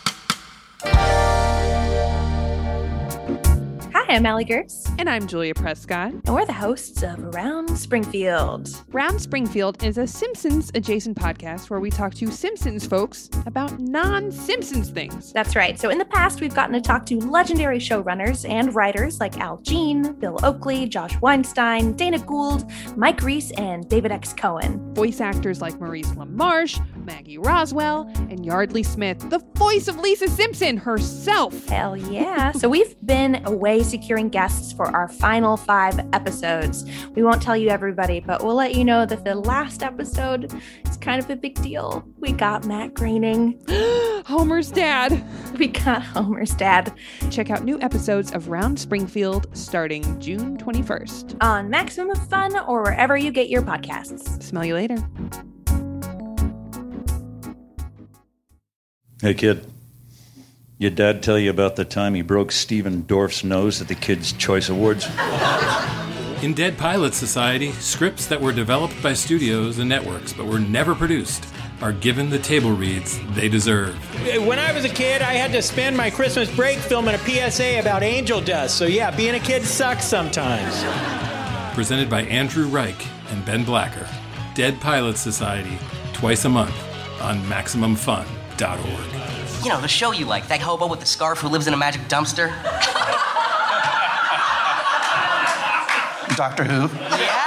Hi, I'm Allie Gertz, And I'm Julia Prescott. and we're the hosts of Around Springfield. Round Springfield is a Simpsons adjacent podcast where we talk to Simpsons folks about non-Simpsons things. That's right. So in the past, we've gotten to talk to legendary showrunners and writers like Al Jean, Bill Oakley, Josh Weinstein, Dana Gould, Mike Reese, and David X. Cohen. Voice actors like Maurice LaMarche, Maggie Roswell, and Yardley Smith, the voice of Lisa Simpson herself. Hell yeah. So we've been away securing guests for our final five episodes. We won't tell you everybody, but we'll let you know that the last episode is kind of a big deal. We got Matt Groening. Homer's dad. We got Homer's dad. Check out new episodes of Round Springfield starting June twenty-first. On Maximum Fun or wherever you get your podcasts. Smell you later. Hey, kid. Your dad tell you about the time he broke Stephen Dorff's nose at the Kids' Choice Awards? In Dead Pilot Society, scripts that were developed by studios and networks but were never produced are given the table reads they deserve. When I was a kid, I had to spend my Christmas break filming a P S A about angel dust. So yeah, being a kid sucks sometimes. Presented by Andrew Reich and Ben Blacker. Dead Pilot Society, twice a month on Maximum Fun dot org. You know, the show you like, that hobo with the scarf who lives in a magic dumpster. Doctor Who? Yeah.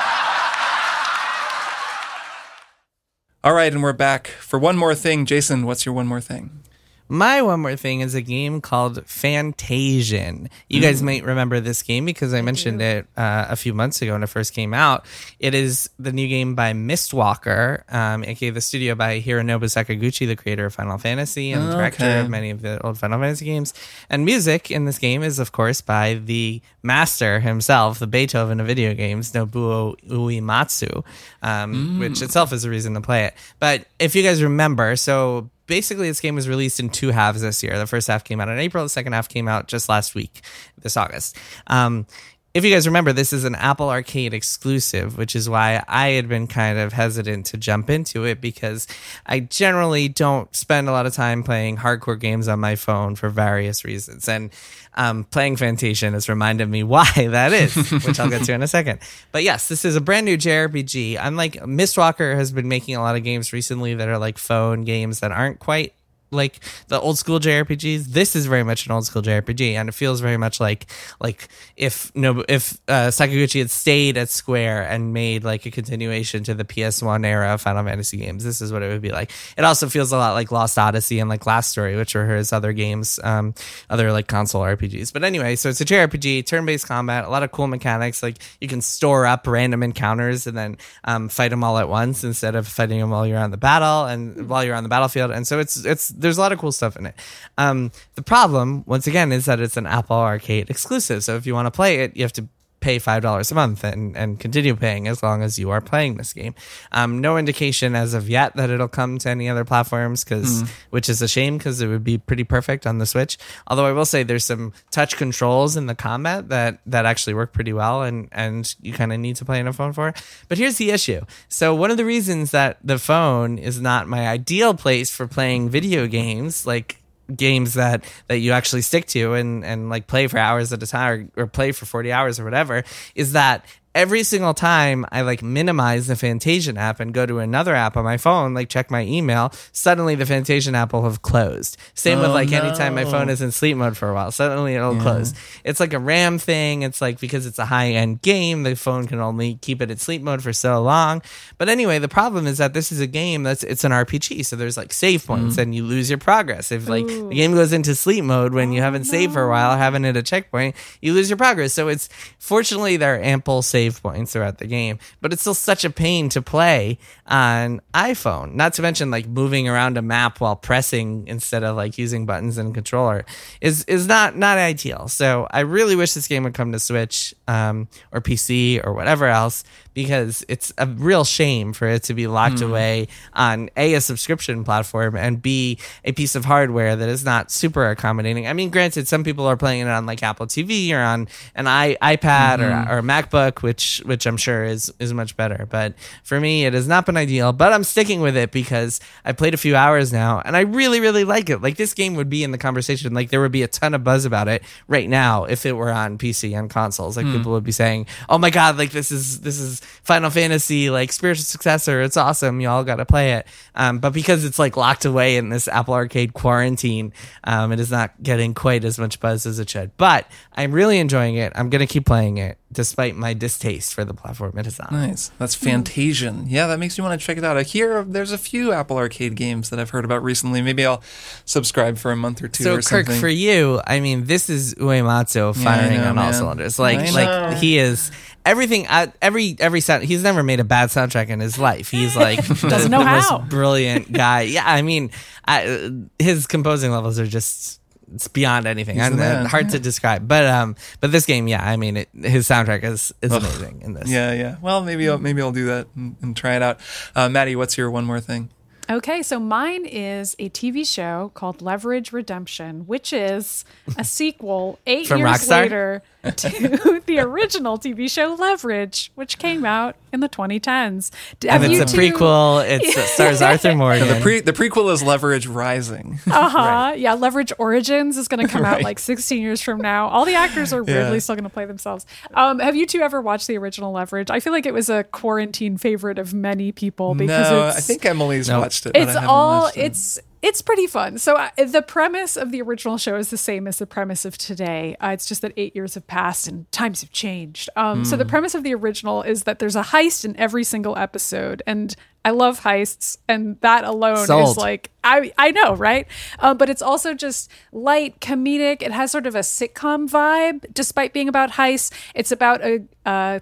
All right, and we're back for one more thing. Jason, what's your one more thing? My one more thing is a game called Fantasian. You guys might remember this game because I mentioned it uh, a few months ago when it first came out. It is the new game by Mistwalker, um, aka the studio by Hironobu Sakaguchi, the creator of Final Fantasy and the director Okay. of many of the old Final Fantasy games. And music in this game is, of course, by the master himself, the Beethoven of video games, Nobuo Uematsu, um, Mm. which itself is a reason to play it. But if you guys remember, so basically, this game was released in two halves this year. The first half came out in April. The second half came out just last week, this August. Um, if you guys remember, this is an Apple Arcade exclusive, which is why I had been kind of hesitant to jump into it, because I generally don't spend a lot of time playing hardcore games on my phone for various reasons. And um, playing Fantasian has reminded me why that is, which I'll get to in a second. But yes, this is a brand new J R P G. Unlike Mistwalker has been making a lot of games recently that are like phone games that aren't quite like the old school J R P Gs. This is very much an old school J R P G, and it feels very much like like if no if uh, Sakaguchi had stayed at Square and made like a continuation to the P S one era of Final Fantasy games. This is what it would be like. It also feels a lot like Lost Odyssey and like Last Story, which are his other games, um, other like console R P Gs. But anyway, so it's a J R P G, turn-based combat, a lot of cool mechanics. Like you can store up random encounters and then um, fight them all at once instead of fighting them while you're on the battle and while you're on the battlefield. And so it's it's there's a lot of cool stuff in it. Um, the problem, once again, is that it's an Apple Arcade exclusive. So if you want to play it, you have to pay five dollars a month and, and continue paying as long as you are playing this game. Um, no indication as of yet that it'll come to any other platforms, because mm. which is a shame, because it would be pretty perfect on the Switch. Although I will say there's some touch controls in the combat that, that actually work pretty well, and, and you kind of need to play on a phone for. But here's the issue. So one of the reasons that the phone is not my ideal place for playing video games, like games that that you actually stick to and and like play for hours at a time, or, or play for forty hours or whatever, is that every single time I like minimize the Fantasian app and go to another app on my phone, like check my email, suddenly the Fantasian app will have closed. Same oh, with like no. anytime my phone is in sleep mode for a while, suddenly it'll yeah. close. It's like a RAM thing. It's like, because it's a high end game, the phone can only keep it in sleep mode for so long. But anyway, the problem is that this is a game that's, it's an R P G. So there's like save points mm. and you lose your progress. If like Ooh. the game goes into sleep mode when you haven't oh, saved no. for a while, haven't hit a checkpoint, you lose your progress. So it's, fortunately there are ample save points throughout the game, but it's still such a pain to play on iPhone, not to mention like moving around a map while pressing instead of like using buttons and controller is is not not ideal. So I really wish this game would come to Switch um, or P C or whatever else, because it's a real shame for it to be locked mm. away on A, a subscription platform, and B, a piece of hardware that is not super accommodating. I mean, granted, some people are playing it on like Apple T V or on an i iPad mm-hmm. or, or a MacBook, which which I'm sure is is much better. But for me, it has not been ideal, but I'm sticking with it because I played a few hours now and I really, really like it. Like, this game would be in the conversation. Like, there would be a ton of buzz about it right now if it were on P C and consoles. Like mm. people would be saying, oh my God, like this is, this is Final Fantasy, like spiritual successor. It's awesome. Y'all got to play it. Um, but because it's like locked away in this Apple Arcade quarantine, um, it is not getting quite as much buzz as it should, but I'm really enjoying it. I'm going to keep playing it despite my distaste for the platform it is on. Nice. That's Fantasian. Yeah, that makes me want to check it out. I hear there's a few Apple Arcade games that I've heard about recently. Maybe I'll subscribe for a month or two so or something. So, Kirk, for you, I mean, this is Uematsu firing yeah, know, on all man. cylinders. Like, like he is... Everything, uh, every every sound. He's never made a bad soundtrack in his life. He's like doesn't the, know the how. most brilliant guy. Yeah, I mean, I, his composing levels are just it's beyond anything. And, uh, hard yeah. to describe. But um, but this game, yeah, I mean, it, his soundtrack is is Ugh. amazing in this. Yeah, yeah. Well, maybe I'll, maybe I'll do that and, and try it out. Uh, Maddie, what's your one more thing? Okay, so mine is a T V show called Leverage Redemption, which is a sequel eight From years Rockstar? later to the original T V show Leverage, which came out in the twenty tens. And it's a two... prequel. It's, it stars Arthur Morgan. The, pre- the prequel is Leverage Rising. Uh-huh. Right. Yeah, Leverage Origins is going to come right. out like sixteen years from now. All the actors are weirdly yeah. still going to play themselves. Um, have you two ever watched the original Leverage? I feel like it was a quarantine favorite of many people because no, it's... I think Emily's no. watched it. It's but I all... watched it. It's... It's pretty fun. So uh, the premise of the original show is the same as the premise of today. Uh, it's just that eight years have passed and times have changed. Um, mm. So the premise of the original is that there's a heist in every single episode. And I love heists. And that alone Sold. is like, I I know, right? Uh, but it's also just light, comedic. It has sort of a sitcom vibe, despite being about heists. It's about a... a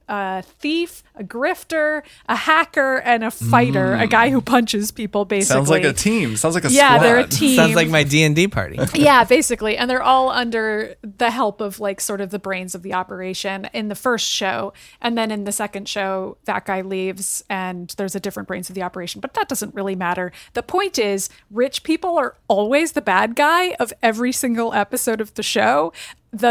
a thief, a grifter, a hacker, and a fighter, mm. a guy who punches people, basically. Sounds like a team. Sounds like a yeah, squad. they're a team. Sounds like my D and D party. Yeah, basically. And they're all under the help of like sort of the brains of the operation in the first show. And then in the second show, that guy leaves and there's a different brains of the operation. But that doesn't really matter. The point is, rich people are always the bad guy of every single episode of the show. The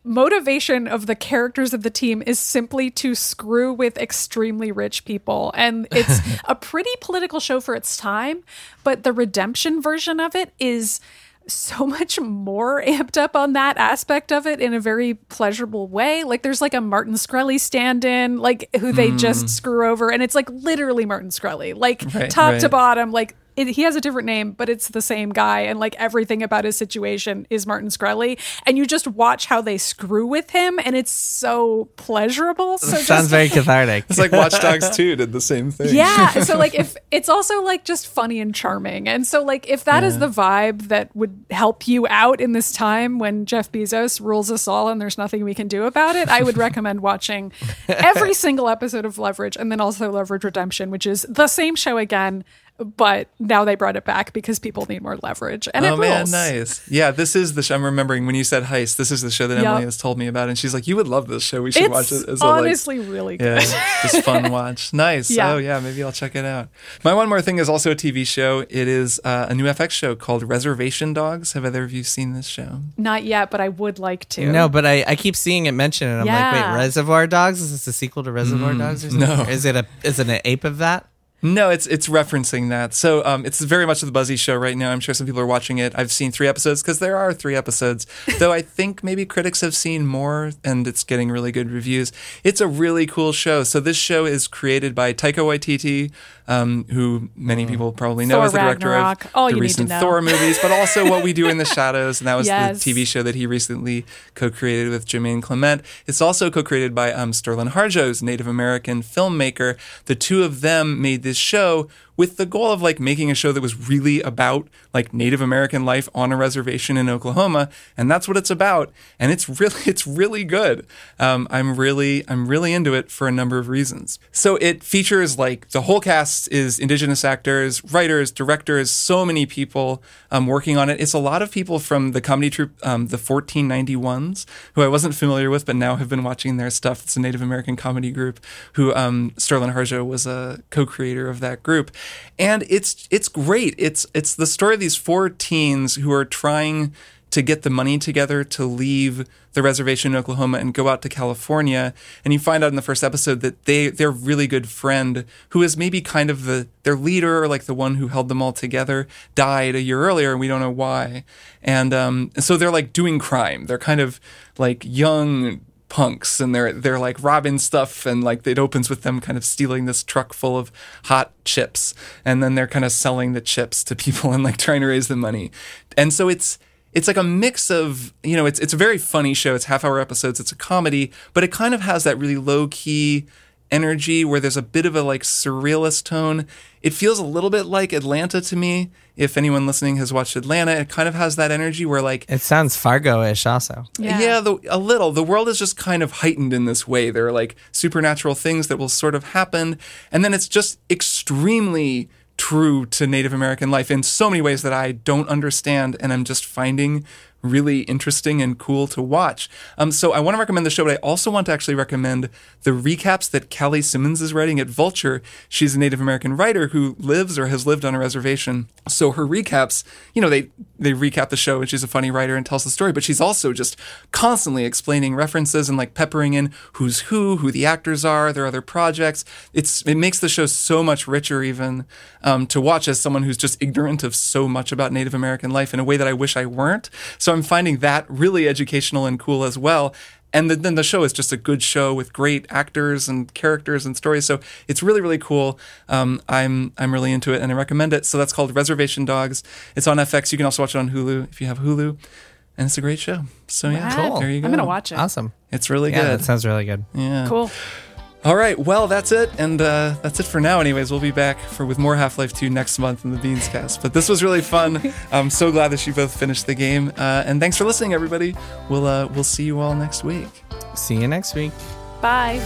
motivation of the characters of the team is simply to screw with extremely rich people. And it's a pretty political show for its time, but the redemption version of it is so much more amped up on that aspect of it in a very pleasurable way. Like there's like a Martin Shkreli stand-in, like who they mm. just screw over. And it's like literally Martin Shkreli, like right, top right. to bottom, like It, he has a different name, but it's the same guy. And like everything about his situation is Martin Shkreli. And you just watch how they screw with him. And it's so pleasurable. So Sounds just, very cathartic. It's like Watch Dogs two did the same thing. Yeah. So like if it's also like just funny and charming. And so like if that Yeah. is the vibe that would help you out in this time when Jeff Bezos rules us all and there's nothing we can do about it, I would recommend watching every single episode of Leverage and then also Leverage Redemption, which is the same show again. But now they brought it back because people need more leverage. And oh, it man, rules. nice. Yeah, this is the show. I'm remembering when you said Heist, this is the show that Emily Yep. has told me about. And she's like, you would love this show. We should It's watch it. As honestly a, like, really good. Yeah, just fun watch. Nice. Yeah. Oh, yeah, maybe I'll check it out. My One More Thing is also a T V show. It is uh, a new F X show called Reservation Dogs. Have either of you seen this show? Not yet, but I would like to. No, but I, I keep seeing it mentioned, and I'm Yeah. like, wait, Reservoir Dogs? Is this a sequel to Reservoir Mm, Dogs or something? no. Or is it a is it an ape of that? No, it's it's referencing that. So um, it's very much the Buzzy show right now. I'm sure some people are watching it. I've seen three episodes because there are three episodes, though I think maybe critics have seen more and it's getting really good reviews. It's a really cool show. So this show is created by Taika Waititi, um, who many people probably know Thor as the director Ragnarok. of All the you need to recent know. Thor movies, but also What We Do in the Shadows. And that was Yes. the T V show that he recently co-created with Jermaine Clement. It's also co-created by um, Sterling Harjo's Native American filmmaker. The two of them made this show with the goal of like making a show that was really about like Native American life on a reservation in Oklahoma, and that's what it's about. And it's really, it's really good. Um, I'm really, I'm really into it for a number of reasons. So it features like the whole cast is Indigenous actors, writers, directors, so many people um, working on it. It's a lot of people from the comedy troupe, um, the fourteen ninety-ones, who I wasn't familiar with, but now have been watching their stuff. It's a Native American comedy group who um, Sterling Harjo was a co-creator of that group. And it's it's great. It's it's the story of these four teens who are trying to get the money together to leave the reservation in Oklahoma and go out to California. And you find out in the first episode that they their really good friend, who is maybe kind of the their leader or like the one who held them all together, died a year earlier, and we don't know why. And um, so they're like doing crime. They're kind of like young punks, and they're they're like robbing stuff, and like it opens with them kind of stealing this truck full of hot chips, and then they're kind of selling the chips to people and like trying to raise the money. And so it's it's like a mix of, you know, it's it's a very funny show. It's half hour episodes. It's a comedy, but it kind of has that really low key energy where there's a bit of a like surrealist tone. It feels a little bit like Atlanta to me. If anyone listening has watched Atlanta, it kind of has that energy where like It sounds Fargo-ish also. Yeah. yeah, the, a little. The world is just kind of heightened in this way. There are like supernatural things that will sort of happen, and then it's just extremely true to Native American life in so many ways that I don't understand, and I'm just finding really interesting and cool to watch. Um, so I want to recommend the show, but I also want to actually recommend the recaps that Callie Simmons is writing at Vulture. She's a Native American writer who lives or has lived on a reservation. So her recaps, you know, they, they recap the show, and she's a funny writer and tells the story, but she's also just constantly explaining references and like peppering in who's who, who the actors are, their other projects. It's It makes the show so much richer even um, to watch as someone who's just ignorant of so much about Native American life in a way that I wish I weren't. So I'm finding that really educational and cool as well. And then the show is just a good show with great actors and characters and stories. So it's really, really cool. Um, I'm I'm really into it, and I recommend it. So that's called Reservation Dogs. It's on F X. You can also watch it on Hulu if you have Hulu. And it's a great show. So yeah, Wow. there you go. I'm going to watch it. Awesome. It's really Yeah, good. that sounds really good. Yeah. Cool. All right, well, that's it, and uh, that's it for now anyways. We'll be back for with more Half-Life two next month in the Beanscast. But this was really fun. I'm so glad that you both finished the game. Uh, and thanks for listening, everybody. We'll, uh, we'll see you all next week. See you next week. Bye.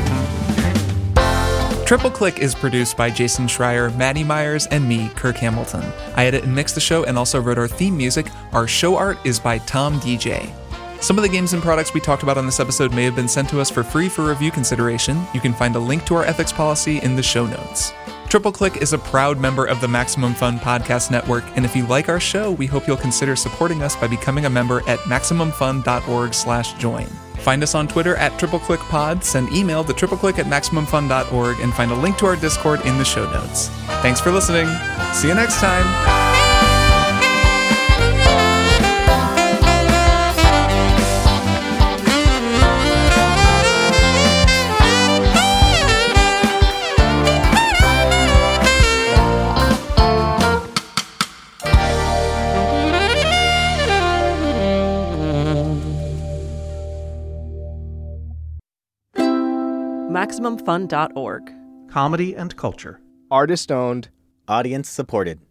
Triple Click is produced by Jason Schreier, Maddie Myers, and me, Kirk Hamilton. I edit and mix the show and also wrote our theme music. Our show art is by Tom D J. Some of the games and products we talked about on this episode may have been sent to us for free for review consideration. You can find a link to our ethics policy in the show notes. Triple Click is a proud member of the Maximum Fun Podcast Network, and if you like our show, we hope you'll consider supporting us by becoming a member at MaximumFun.org slash join. Find us on Twitter at TripleClickPod, send email to tripleclick at MaximumFun.org, and find a link to our Discord in the show notes. Thanks for listening. See you next time. Maximum Fun dot org. Comedy and culture. Artist owned. Audience supported.